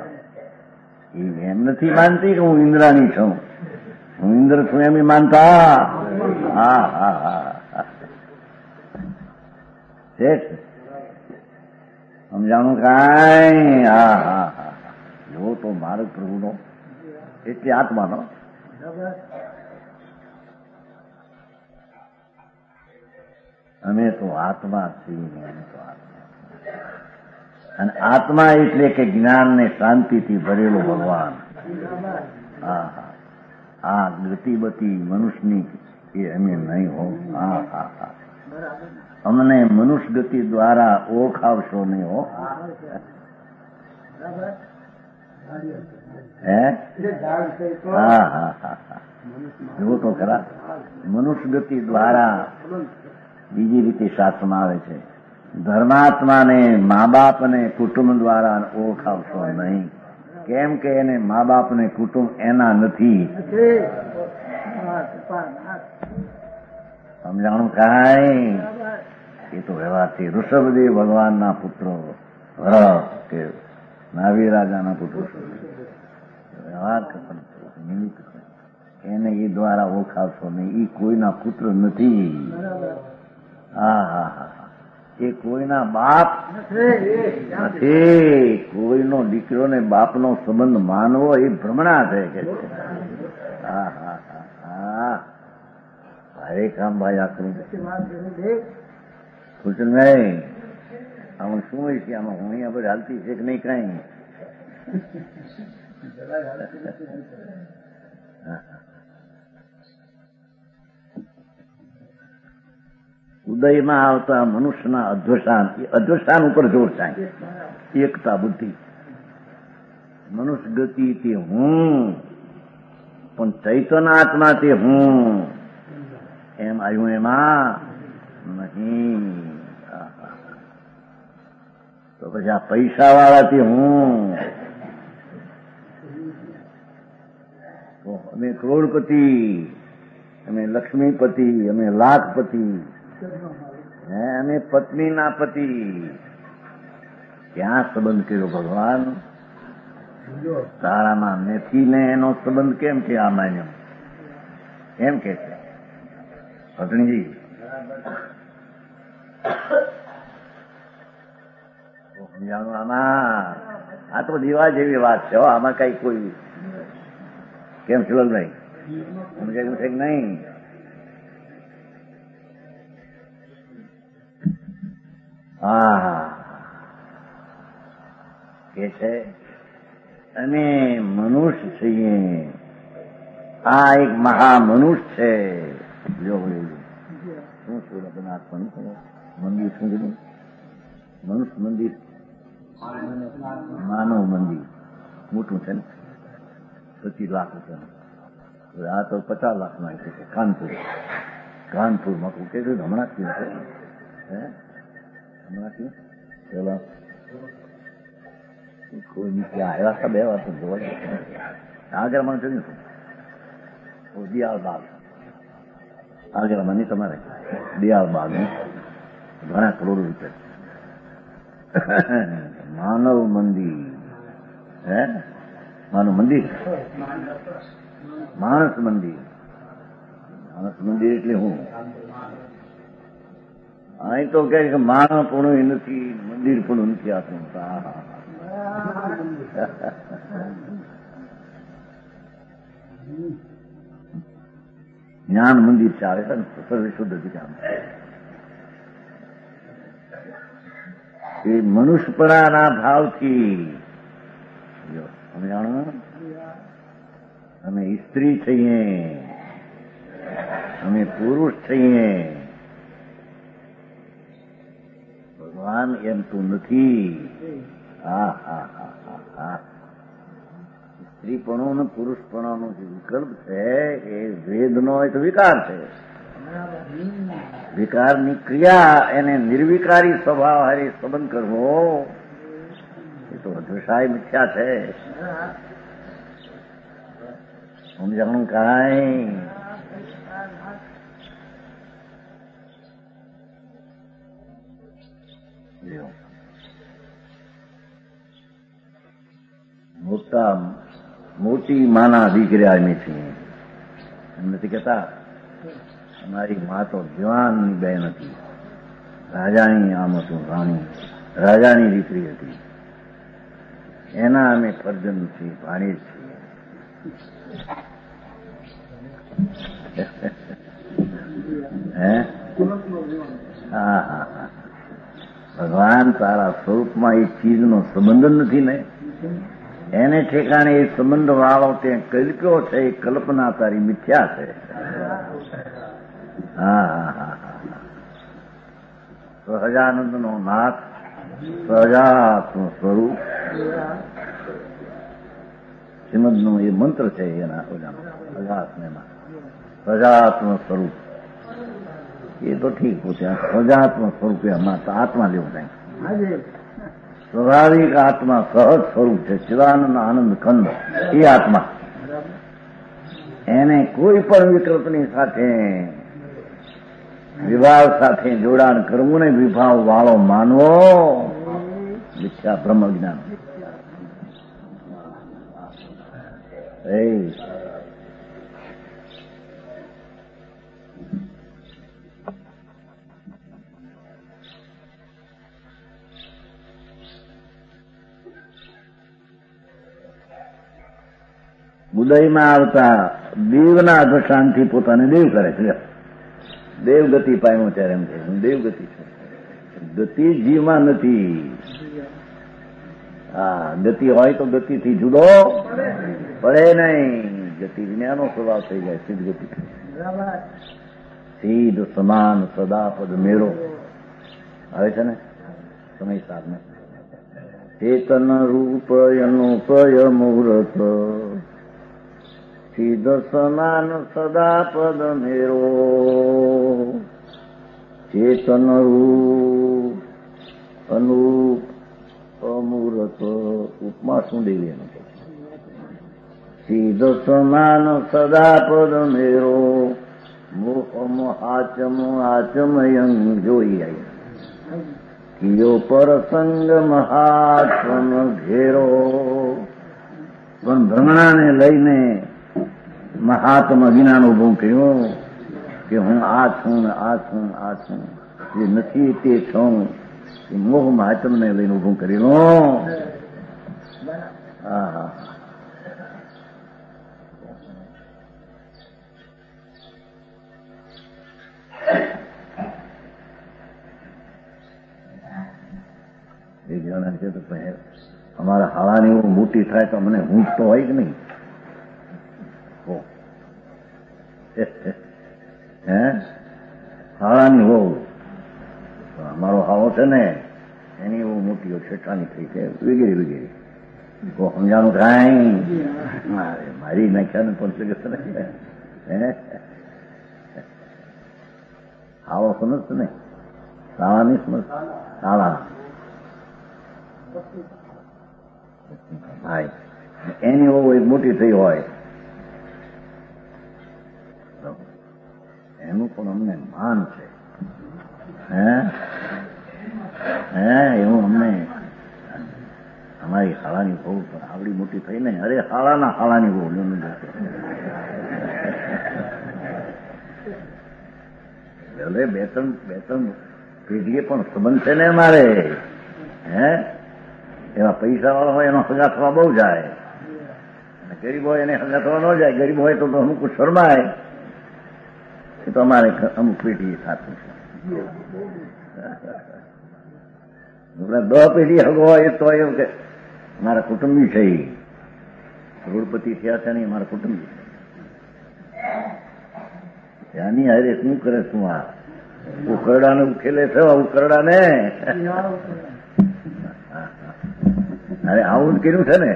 એમ નથી માનતી કે હું ઇન્દ્રાણી છું, હું ઇન્દ્ર છું એમ માનતા. હા હા હા, છે. સમજાણું કાંઈ? હા હા હા. જો તો માર્ગ પ્રભુનો એટલે આત્માનો. અમે તો આત્મા છીએ. અને આત્મા એટલે કે જ્ઞાન ને શાંતિથી ભરેલો ભગવાન. હા હા. આ ગતિબતી મનુષ્યની એ અમે નહીં હો. હા હા હા. અમને મનુષ્ય ગતિ દ્વારા ઓળખાવશો નહીં હો. હે? હા હા હા. જુઓ તો ખરા, મનુષ્ય ગતિ દ્વારા બીજી રીતે શાસ્ત્રમાં આવે છે, ધર્માત્માને મા બાપ ને કુટુંબ દ્વારા ઓળખાવશો નહીં. કેમ કે એને મા બાપ ને કુટુંબ એના નથી. સમજાણું કાંઈ? એ તો વ્યવહારથી ઋષભદેવ ભગવાનના પુત્રો, ભરત કે નાવી રાજાના પુત્રો વ્યવહાર નિમિત્ત એને એ દ્વારા ઓળખાવશો નહીં. એ કોઈના પુત્ર નથી. હા હા હા. એ કોઈના બાપ નથી. કોઈનો દીકરો ને બાપનો સંબંધ માનવો એ ભ્રમણા છે કે. હા હા હા હા. ભારે કામ ભાઈ આખું પૂછન નહીં. આમાં શું હોય છે? આમાં હું અહીંયા બધે હાલતી છે કે નહીં? કાંઈ ઉદયમાં આવતા મનુષ્યના અધ્વસાન ઉપર જોર થાય. એકતા બુદ્ધિ મનુષ્ય ગતિ તે હું, પણ ચૈતન્ય આત્મા તે હું એમ આવ્યું એમાં નહીં. તો પછી આ પૈસા વાળાથી હું, તો અમે કરોડપતિ, અમે લક્ષ્મીપતિ, અમે લાખપતિ, અમે પત્નીના પતિ. ક્યાં સંબંધ કર્યો ભગવાન? તારામાં નથી ને એનો સંબંધ કેમ છે? આ માન્યો એમ કે છે ભટણીજી. સમજાણું? આમાં આ તો દીવા જેવી વાત છે. આમાં કઈ કોઈ કેમ શિવલભાઈ સમજાયું છે કે નહીં? હા કે છે અમે મનુષ્ય છીએ. આ એક મહામનુષ્ય છે. શું છું આત્માનું મંદિર શું કીધું? મનુષ્ય મંદિર, માનવ મંદિર મોટું છે ને, 25 લાખ રૂપિયાનું. આ તો 50 લાખમાં છે. કાનપુરમાં કે હમણાં થયું છે. હમણાં થયું પેલા કોઈ નીચે આવ્યા હતા 2 વાર તો જોવા આગળ મને જોયું હતું. દિયાળબાગ આગળ મને તમારે દિયાળબાગ ઘણા કરોડો રૂપિયા. માનવ મંદિર, માનવ મંદિર, માણસ મંદિર. માણસ મંદિર એટલે હું અહીં તો કે માણસ પણ નથી, મંદિર પણ નથી. આપણું જ્ઞાન મંદિર ચાલે છે ને, સર્વશુદ્ધ જ્ઞાન. એ મનુષ્યપણાના ભાવથી સમજાણો. અમે સ્ત્રી છીએ, અમે પુરુષ છીએ. ભગવાન એમ તો નથી. સ્ત્રીપણો અને પુરુષપણાનો જે વિકલ્પ છે એ વેદનો એક વિકાર છે. વિકારની ક્રિયા એને નિર્વિકારી સ્વભાવ હારે સંબંધ કરવો એ તો અધ્વસાય મિથ્યા છે. સમજાણું કાંઈ? મોટી માના દીકરા અમે છીએ. એમ નથી કહેતા અમારી મા તો જવાનની બહેન હતી, રાજાની આમ હતું, રાજાની દીકરી હતી. એના અમે ફરજન છીએ, ભાણી છીએ. હા. ભગવાન તારા સ્વરૂપમાં એ ચીજનો સંબંધ નથી ને, એને ઠેકાણે એ સંબંધ વાળો તે કલ્પ્યો છે. એ કલ્પના તારી મિથ્યા છે. સહજાનંદ નો નાથ સહજાત્મ સ્વરૂપ શ્રીમદનો એ મંત્ર છે. એના સહજાત્મમાં સહજાત્મ સ્વરૂપ એ તો ઠીક પોતે સહજાત્મ સ્વરૂપે આત્મા લેવું થાય. સ્વાભાવિક આત્મા સહજ સ્વરૂપ છે. ચિદાનંદ આનંદ ખંડ એ આત્મા. એને કોઈ પણ વિકલ્પની સાથે વિભાવ સાથે જોડાણ કરવું ને, વિભાવ વાળો માનવો મિથ્યા બ્રહ્મ જ્ઞાન. ઉદયમાં આવતા દેવના અધશાનથી પોતાને દેવ કરે છે. દેવગતિ પામ્યો ત્યારે એમ છે દેવગતિ છે. ગતિ જીવમાં નથી. ગતિ હોય તો ગતિથી જુદો પડે નહીં. ગતિ વિનાનો સ્વભાવ થઈ જાય. સિદ્ધ ગતિ, સિદ્ધ સમાન સદાપદ મેળો આવે છે ને સમય સાધને. ચેતન રૂપ અનુપય મુહૂર્ત, સિદ્ધ સમાન સદાપદ મેરો. ચેતન રૂપ અનુપ અમૂર્ત. ઉપમા શું દેવી એનું છે? સિદ્ધ સમાન સદાપદ મેરો. મોહમ આચમ આચમયં જોઈ આવી. કિયો પરસંગ મહાત્મ ઘેરો. પણ ભ્રમણાને લઈને મહાત્મા વિનાનું ઉભું કહ્યું કે હું આ છું ને આ છું આ છું. જે નથી તે છું એ મોહ માતમને લઈને ઉભું કરી લો. હા હા એ જણા છે તો અમારા હાળાની એવું મોટી થાય તો મને ઊંઘ તો હોય કે નહીં? હે હાળાની હોવ અમારો હાળો છે ને એની એવું મોટી છેઠાની થઈ છે વગેરે વગેરે સમજાણું થાય મારી નાખ્યા ને પણ હાળો સમજ ને શાળાની સમજ શાળા હા એની બહુ એક મોટી થઈ હોય એનું પણ અમને માન છે. એવું અમને અમારી હાળાની બહુ આવડી મોટી થઈ ને અરે હાળાની બહુ બે ત્રણ પેઢીએ પણ સંબંધ છે ને અમારે. એવા પૈસા વાળા હોય એનો સગા થવા બહુ જાય અને ગરીબ હોય એને સગા થવા ન જાય. ગરીબ હોય તો અમુક શરમાય. એ તો અમારે અમુક પેઢી થતું છે. 10 પેઢી હગો હોય તો એવું કે મારા કુટુંબી છે કરોડપતિ થયા છે ને મારા કુટુંબી છે. આની હારે શું કરે શું આ ઉકરડાને ઉકેલે છે ઉકરડાને. અરે આવું જ કર્યું છે ને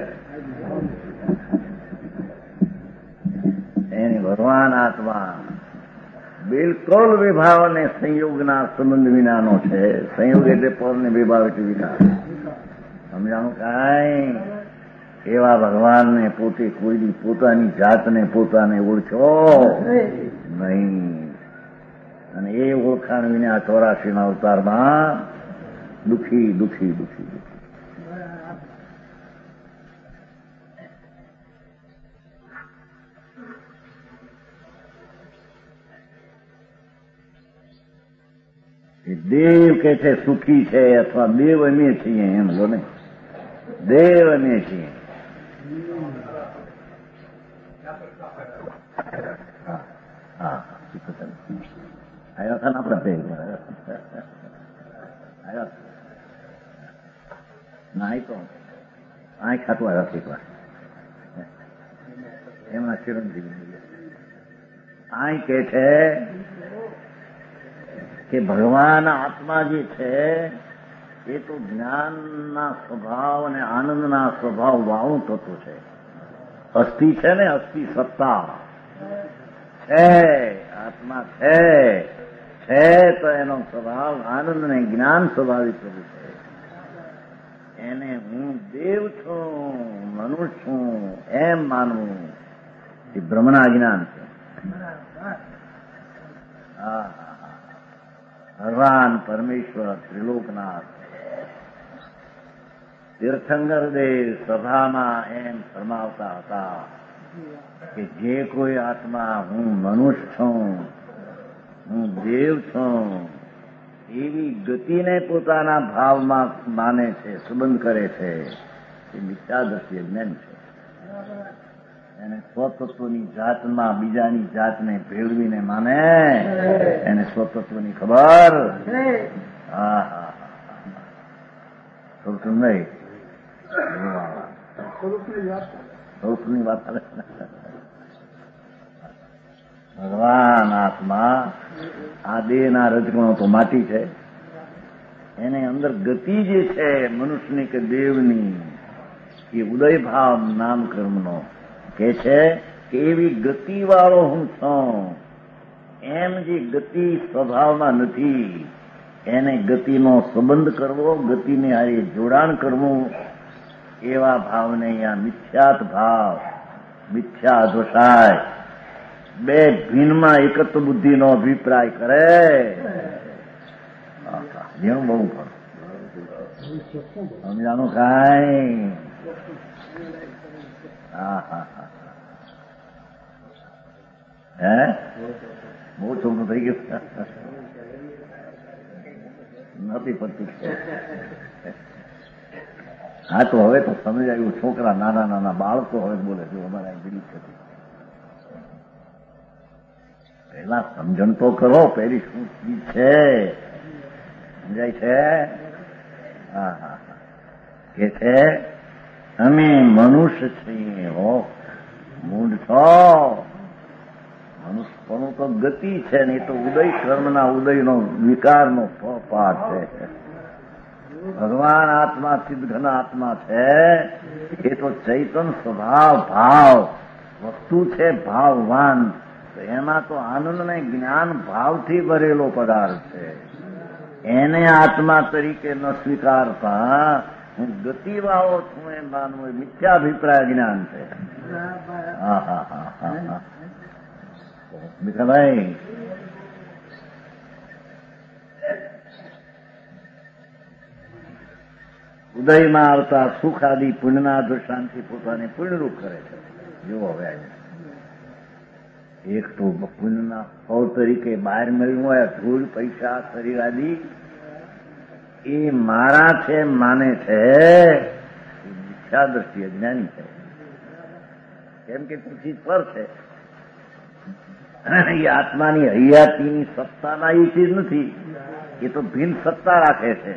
એની ભગવાન આત્મા બિલકુલ વિભાવ અને સંયોગના સંબંધ વિનાનો છે. સંયોગ એટલે પર ને વિભાવ એટલે વિકાર. સમજાણું કાંઈ? એવા ભગવાનને પોતે કોઈ પોતાની જાતને પોતાને ઓળખો નહીં. અને એ ઓળખાણ વિના 84 અવતારમાં દુઃખી દુઃખી દુઃખી દુઃખી. દેવ કે છે સુખી છે અથવા દેવ અમે છીએ એમ લો ને. દેવ અમે છીએ. આવ્યા હતા ને આપણા બે આવ્યા ના તો આ ખાતું આવ્યા શીખવા એમના ચિરંજીવી આ કે છે કે ભગવાન આત્મા જે છે એ તો જ્ઞાનના સ્વભાવ અને આનંદના સ્વભાવ વાળું થતું છે. અસ્થિ છે ને અસ્થિ સત્તા છે આત્મા છે તો એનો સ્વભાવ આનંદ ને જ્ઞાન સ્વભાવિક થતું છે. એને હું દેવ છું મનુષ્ય છું એમ માનવું એ બ્રહ્મના જ્ઞાન છે. ભગવાન પરમેશ્વર ત્રિલોકનાથ તીર્થંકર દેવ સભામાં એમ ફરમાવતા હતા કે જે કોઈ આત્મા હું મનુષ્ય છું હું દેવ છું એવી ગતિને પોતાના ભાવમાં માને છે સંબંધ કરે છે એ મિથ્યાદર્શી જ્ઞાન છે. એને સ્વતત્વની જાતમાં બીજાની જાતને ભેળવીને માને એને સ્વતત્વની ખબર સ્વરૂપ નહીં સ્વરૂપની વાત ભગવાન આત્મા આ દેહના રજગણો તો માટી છે એને અંદર ગતિ જે છે મનુષ્યની કે દેવની એ ઉદય ભાવ નામ કર્મનો કે છે કે એવી ગતિવાળો હું છું એમ જે ગતિ સ્વભાવમાં નથી એને ગતિનો સંબંધ કરવો ગતિને હારે જોડાણ કરવું એવા ભાવને અહીંયા મિથ્યાત ભાવ મિથ્યા અધોષાય બે ભીનમાં એકત્વ બુદ્ધિનો અભિપ્રાય કરે જેનું બહુ ખરું સમજાનું કાંઈ હે બહુ છોકરું થઈ ગયું નથી પડતું. હા, તો હવે તો સમજાયું. છોકરા, નાના નાના બાળકો હવે બોલે છે અમારા દિલીપ છે. પહેલા સમજણ તો કરો, પહેલી શું ચીજ છે સમજાય છે? હા હા હા. કે છે અમે મનુષ્ય છીએ. હો, મૂળ છો. મનુષ્યપણું તો ગતિ છે ને, એ તો ઉદય કર્મના ઉદયનો વિકારનો પાઠ છે. ભગવાન આત્મા ચિદઘન આત્મા છે. એ તો ચૈતન સ્વભાવ ભાવ વસ્તુ છે, ભાવવાન. તો એમાં તો આનંદ ને જ્ઞાન ભાવથી ભરેલો પદાર્થ છે. એને આત્મા તરીકે ન સ્વીકારતા હું ગતિવાળો છું એમ માનવું મિથ્યાભિપ્રાય જ્ઞાન છે. હા હા હા હા હા. મિત્રભાઈ, ઉદયમાં આવતા સુખ આદિ પુણ્યના દૃષ્ટાંતથી પોતાને પુણ્યરૂપ કરે છે. જો હવે એક તો પુણ્યના ફળ તરીકે બહાર મળ્યું હોય ધૂળ, પૈસા, શરીર આદિ, એ મારા છે માને છે, એ મિથ્યા દ્રષ્ટિ અજ્ઞાની છે. કેમ કે પૃથ્વી પર છે. એ આત્માની હૈયાતીની સત્તાના એ ચીજ નથી. એ તો ભિન્ન સત્તા રાખે છે.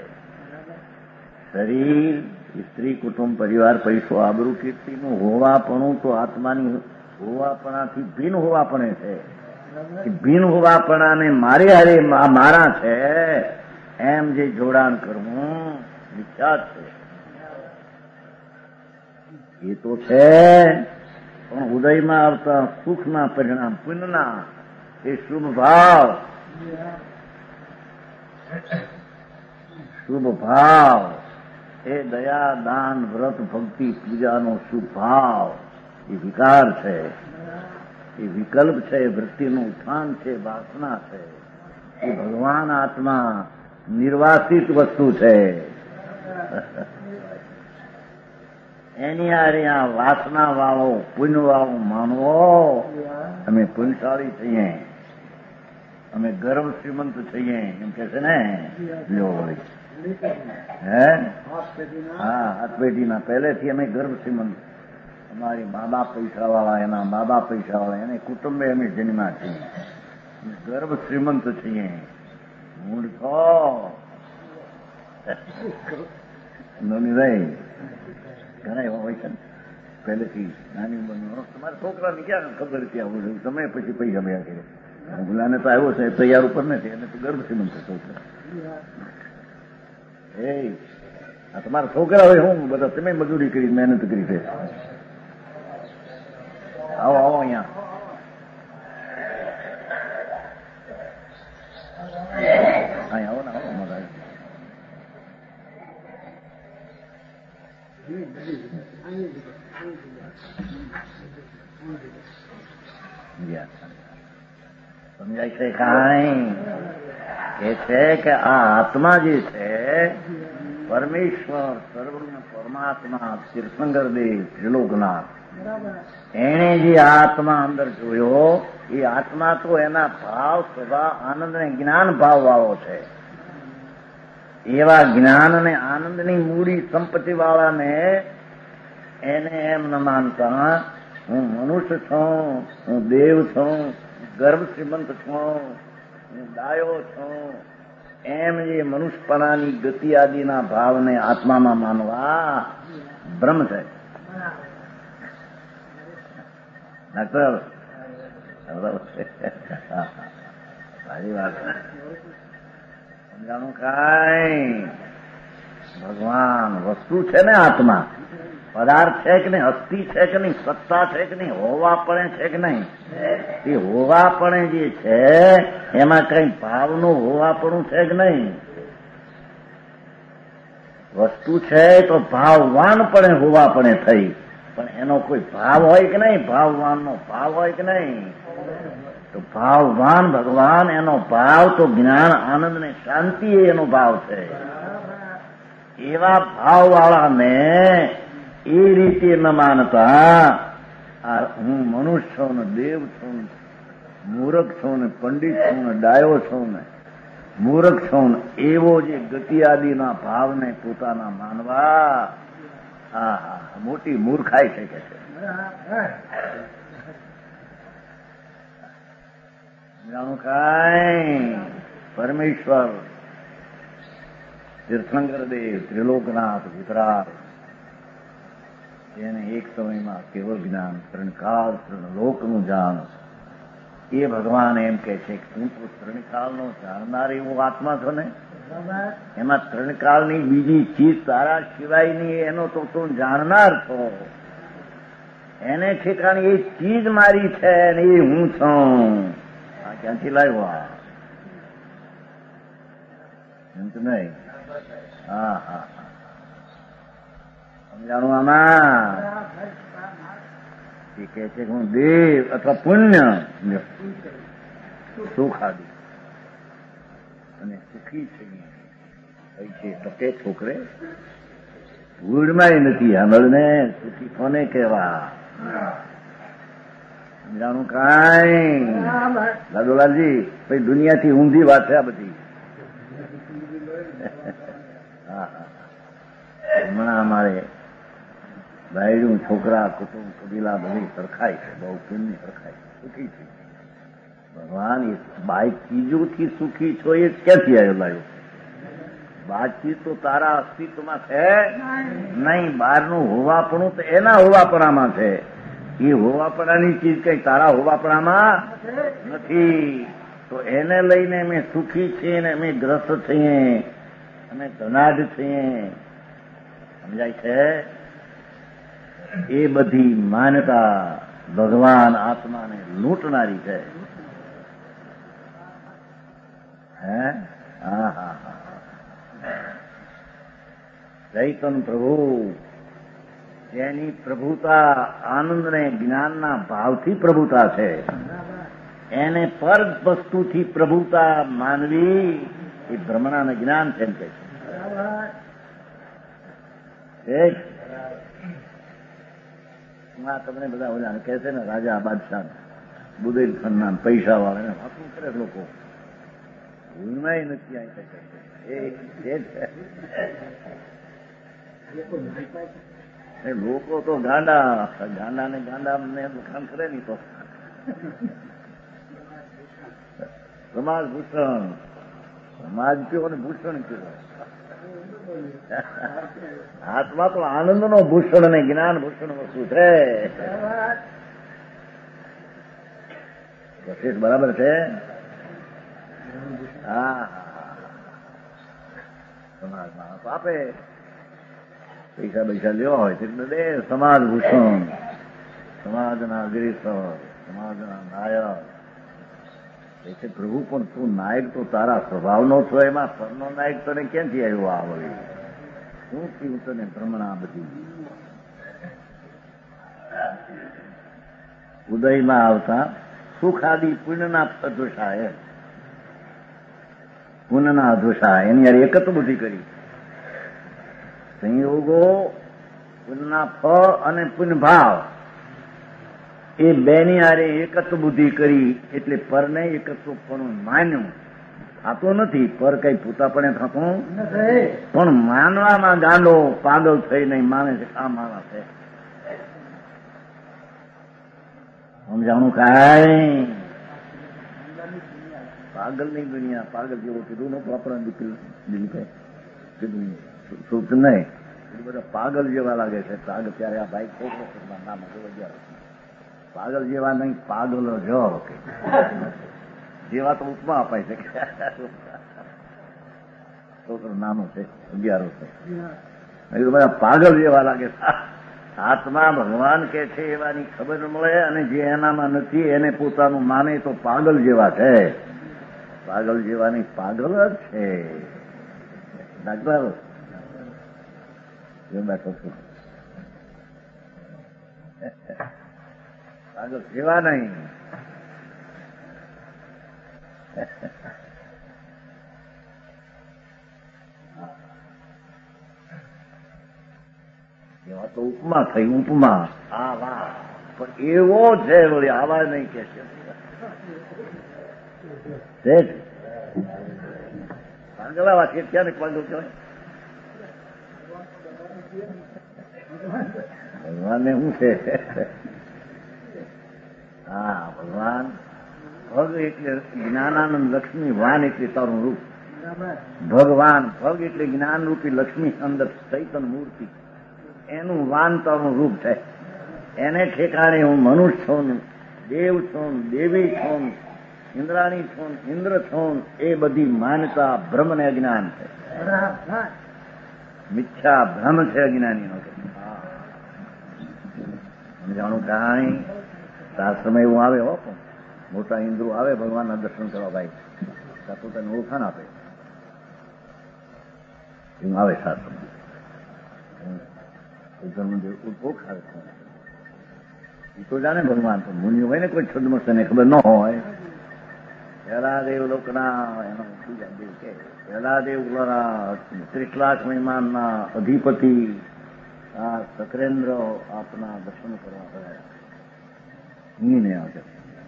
શરીર, સ્ત્રી, કુટુંબ, પરિવાર, પૈસો, આબરૂ, કીર્તિનું હોવાપણું તો આત્માની હોવાપણાથી ભિન્ન હોવાપણે છે. ભિન્ન હોવાપણાને મારે હારે મારા છે એમ જે જોડાણ કરવું મિથ્યા છે. એ તો છે, પણ ઉદયમાં આવતા સુખના પરિણામ પુણ્યના એ શુભ ભાવ, શુભ ભાવ એ દયા, દાન, વ્રત, ભક્તિ, પૂજાનો શુભ ભાવ એ વિકાર છે, એ વિકલ્પ છે, વૃત્તિનું ઉત્થાન છે, વાસના છે. એ ભગવાન આત્મા નિર્વાસિત વસ્તુ છે. એની હારે આ વાસના વાળો પુણ્ય વાળો માનવો અમે પુણ્યશાળી છીએ, અમે ગર્વ શ્રીમંત છીએ એમ કે છે ને. લો વળી હે હા, હાથ પેઢીના પહેલેથી અમે ગર્વ શ્રીમંત. અમારી મા બાપ પૈસા વાળા, એના મા બાપ પૈસા વાળા, એને કુટુંબે અમે જન્મ્યા છીએ. ગર્વ શ્રીમંત છીએ. મૂર્ખો નોનીભાઈ ઘણા એવા હોય છે ને પહેલેથી નાની ઉંમરનો. તમારા છોકરાને ક્યાં ખબર ક્યાં હોય, તમે પછી પૈસા ભેગા કરે. ગુલાને તો આવ્યો છે તૈયાર ઉપર નથી, એને તો ગર્ભ શ્રીમંત છે છોકરા. એ આ તમારા છોકરા હોય, હું બધા તમે મજૂરી કરી મહેનત કરી છે. આવો આવો અહીંયા. અહીંયા આવો ને, આવો અમારા. સમજાય છે કાંઈ? એ છે કે આ આત્મા જે છે પરમેશ્વર, સર્વજ્ઞ પરમાત્મા, તીર્થંકર દેવ, ત્રિલોકનાથ, એણે જે આત્મા અંદર જોયો, એ આત્મા તો એના ભાવ, સ્વભાવ, આનંદ અને જ્ઞાન ભાવ વાળો છે. એવા જ્ઞાન અને આનંદની મૂડી સંપત્તિ વાળાને એને એમ ન માનતા હું મનુષ્ય છું, હું દેવ છું, ગર્ભ શ્રીમંત છું, હું ડાયો છું, એમ જે મનુષ્યપણાની ગતિ આદિના ભાવને આત્મામાં માનવા ભ્રમ છે. ડોક્ટર સારી વાત સમજાણું કાંઈ? ભગવાન વસ્તુ છે ને, આત્મા પદાર્થ છે કે નહીં, અસ્થિ છે કે નહીં, સત્તા છે કે નહીં, હોવાપણે છે કે નહીં? એ હોવાપણે જે છે એમાં કઈ ભાવનું હોવાપણું છે કે નહીં? વસ્તુ છે તો ભાવવાનપણે હોવાપણે થઈ, પણ એનો કોઈ ભાવ હોય કે નહીં? ભાવવાનનો ભાવ હોય કે નહીં? તો ભાવવાન ભગવાન, એનો ભાવ તો જ્ઞાન, આનંદ ને શાંતિ એનો ભાવ છે. એવા ભાવવાળાને એ રીતે ન માનતા હું મનુષ્ય છું ને, દેવ છું ને, મૂર્ખ છું ને, પંડિત છું ને, ડાયો છું ને, મૂર્ખ છું એવો જે ગતિ આદિના ભાવને પોતાના માનવા હા મોટી મૂર્ખાઈ છે કે છે. જાણું કાંઈ પરમેશ્વર તીર્થંકર દેવ ત્રિલોકનાથ વિતરાગ જેને એક સમયમાં કેવળ જ્ઞાન ત્રણકાળ ત્રણલોકનું જાણ એ ભગવાન એમ કે છે કે તું તો ત્રણકાળનો જાણનાર એવો આત્મા છો ને, એમાં ત્રણકાળની બીજી ચીજ તારા સિવાયની એનો તો તું જાણનાર છો. એને ઠેકાણે એ ચીજ મારી છે ને એ હું છું. આ ક્યાંથી લાવ્યો આ એમ તો નહીં. હા સમજાણું આમાં એ કહે છે કે હું દેવ અથવા પુણ્ય સુખ આદિ અને સુખી છે તો કે છોકરે ભૂડમાં નથી સાંભળને સુખી કોને કહેવા. સમજાણું કાંઈ દાદોલાલજી ભાઈ દુનિયાથી ઊંધી વાત છે આ બધી. હમણાં અમારે ભાઈડું છોકરા કુટુંબ કબીલા બધી સરખાય છે, બહુ પુણ્ય સરખાય સુખી છે. ભગવાન એ બાઈ ચીજોથી સુખી છો એ ક્યાંથી આવ્યો લાવ્યો? બાકી તો તારા અસ્તિત્વમાં છે નહીં, બહારનું હોવાપણું તો એના હોવાપણામાં છે. એ હોવાપણાની ચીજ કઈ તારા હોવાપણામાં નથી. તો એને લઈને અમે સુખી છીએ ને અમે ગ્રસ્ત છીએ, અમે ધનાઢ છીએ. સમજાય છે? એ બધી માન્યતા ભગવાન આત્માને લૂંટનારી છે. હે હા ચૈતન પ્રભુ જેની પ્રભુતા આનંદ ને જ્ઞાનના ભાવથી પ્રભુતા છે, એને પર વસ્તુથી પ્રભુતા માનવી એ બ્રહ્મણાને જ્ઞાન છે એમ કે છે. તમને બધા ઓલા કહે છે ને રાજા બાદશાહ બુદેલખંડના પૈસા વાળા વાતું કરે લોકો ભૂલમાંય નથી અહીં લોકો તો ગાંડા ને દુકાન કરે નહી તો સમાજ ભૂષણ સમાજ કયો ને ભૂષણ કયો. આત્મા તો આનંદનો ભૂષણ અને જ્ઞાન ભૂષણ વસ્તુ છે. બરાબર છે. હા સમાજમાં આપે પૈસા લેવા હોય એટલે દે સમાજ ભૂષણ, સમાજના અગ્રેસર, સમાજના નાયક. એટલે પ્રભુ પણ તું નાયક તો તારા સ્વભાવનો છો, એમાં પરનો નાયક તને ક્યાંથી આવ્યો આ વળી? શું થયું તને ભ્રમણા બધી? ઉદયમાં આવતા સુખ આદિ પુણ્યના અધોષા એમ પુણ્યના અધોષા એની યાર એકત્ર બુદ્ધિ કરી. સંયોગો પુણ્યના ફળ અને પુણ્ય ભાવ એ બેની હારે એકત્ર બુદ્ધિ કરી એટલે પરને એકત્ર પણ માન્યું. થતો નથી પર કઈ પૂતાપણે થતું પણ માનવામાં ગાંડો પાગલ થઈ નહીં માને છે. આ માણસ છે સમજાણું કાંઈ પાગલ ની દુનિયા પાગલ જેવો કીધું નતું આપણા દીકરી કીધું સુખ નહીં બધા પાગલ જેવા લાગે છે. પાગલ ત્યારે આ ભાઈ છોકરો નામ પાગલ જેવા નહીં પાગલ જો જેવા તો ઉપમા અપાય છે. છોકરો નાનો છે 11 છે બધા પાગલ જેવા લાગે. આત્મા ભગવાન કે છે એવાની ખબર મળે અને જે એનામાં નથી એને પોતાનું માને તો પાગલ જેવા છે. પાગલ જેવાની પાગલ જ છે. ડાક્ટર બેઠો છું પાગલ જેવા નહીં. એવા તો ઉપમા થઈ ઉપમા. હા વાહ પણ એવો છે વળી આવા નહીં કે છે આગલા વાક્ય ક્યારે પાડો કહેવાય? ભગવાનને શું છે? હા, ભગવાન ભગ એટલે જ્ઞાનાનંદ લક્ષ્મી, વાન એટલે તારું રૂપ. ભગવાન ભગ એટલે જ્ઞાન રૂપી લક્ષ્મી અંદર ચૈતન મૂર્તિ, એનું વાન તારું રૂપ છે. એને ઠેકાણે હું મનુષ્ય છું, દેવ છું, દેવી છું, ઇન્દ્રાણી છું, ઇન્દ્ર છું, એ બધી માનતા ભ્રમ ને અજ્ઞાન છે. મિથ્યા ભ્રમ છે અજ્ઞાનીનો. સમજાણું કાંઈ શાસ્ત્રમાં એવું આવે હો, મોટા ઇન્દ્રો આવે ભગવાનના દર્શન કરવા ભાઈ, પોતાને ઓળખાણ આપે એવું આવે શાસ્ત્રમાં. ઓળખાવે એ તો જાણે ભગવાન, તો મુનિ હોય ને કોઈ છદ્મસ્ત ને ખબર ન હોય. પહેલા દેવ લોકના એનો બીજા દેવ કે પહેલા દેવ 30 લાખ મહિમાનના અધિપતિ આ સકરેન્દ્ર આપના દર્શન કરવા ગયા. ને આવે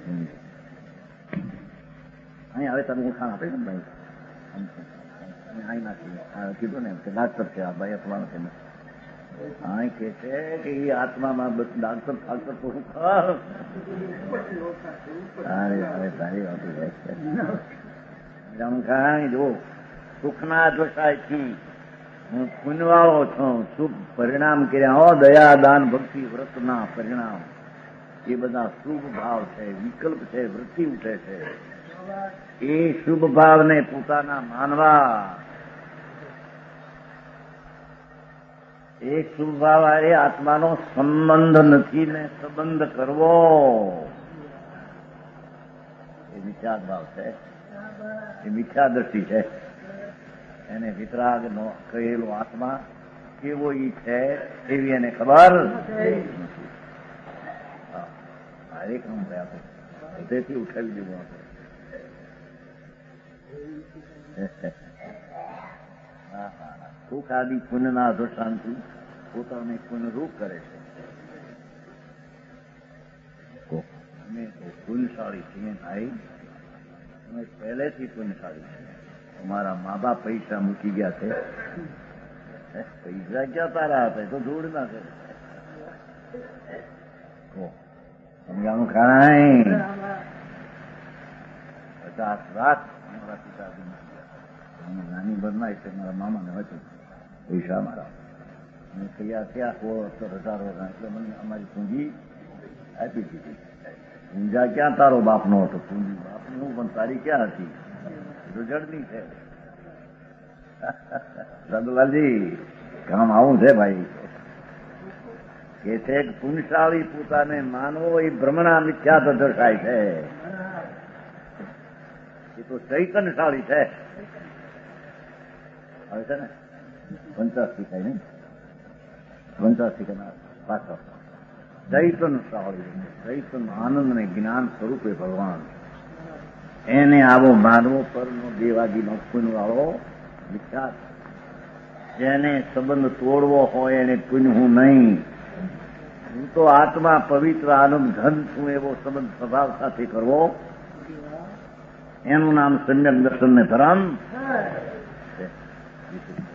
અહીં આવે તમે ઓળખાણ આપે ને ભાઈ, અહીં નાખી કીધું ને કે ડાક્ટર છે આ ભાઈ અપવાનું છે. અહીં કે છે કે એ આત્મામાં ડાક્ટર ફાક્ટર તો હું સારી વાત છે. જો સુખના દશાથી હું પુણ્યવાળો છું, શુભ પરિણામ કર્યા હો, દયા દાન ભક્તિ વ્રતના પરિણામ એ બધા શુભ ભાવ છે, વિકલ્પ છે, વૃત્તિ ઉઠે છે. એ શુભ ભાવને પોતાના માનવા, એ શુભ ભાવ એ આત્માનો સંબંધ નથી ને સંબંધ કરવો એ મિથ્યા ભાવ છે, એ મિથ્યા દ્રષ્ટિ છે. એને વિતરાગ નો કહેલો આત્મા કેવો ઈ છે એવી એને ખબર એક નંબર આપે, તેથી ઉઠાવી દેવું આપણે. સુખ આદિ પુણ્યના અધોષાંતિ પોતાને પુણ્યરૂપ કરે છે. અમે પુણ્યશાળી છીએ ભાઈ, અમે પહેલેથી પુણ્યશાળી છીએ. અમારા મા બાપ પૈસા મૂકી ગયા છે, પૈસા ક્યાં તારા હતા તો જોડ ના કરે. સમજાણું કાંઈ 50 લાખ અમારા પિતાજી નાની બરના એટલે મારા મામાને હતું પૈસા મારા. અને કયા ક્યાં 16-17 વર્ષ એટલે મને અમારી પૂંજી આપી દીધી. પૂંજા ક્યાં તારો બાપનો હતો? પૂંજી બાપની હું પણ તારી ક્યાં હતી? તો જડની છે. સદલાલજી કામ આવું છે ભાઈ કે છે પુણ્યશાળી પોતાને માનવો એ ભ્રમણા મિથ્યા તો દર્શાય છે. એ તો ચૈતન્યશાળી છે. હવે છે ને 50 શીખાય નહીં, 50 શીખનાર પાછળ ચૈતન્યશાળી, ચૈતન્ય આનંદ ને જ્ઞાન સ્વરૂપે ભગવાન, એને આવો માનવો પરનો દેવાદીનો પુણ્યવાળો મિથ્યા. જેને સંબંધ તોડવો હોય એને પુણ્યવું નહીં. હું તો આત્મા પવિત્ર આનંદ ધન છું એવો સંબંધ સ્વભાવ સાથે કરવો, એનું નામ સમ્યક દર્શન ને ધર્મ.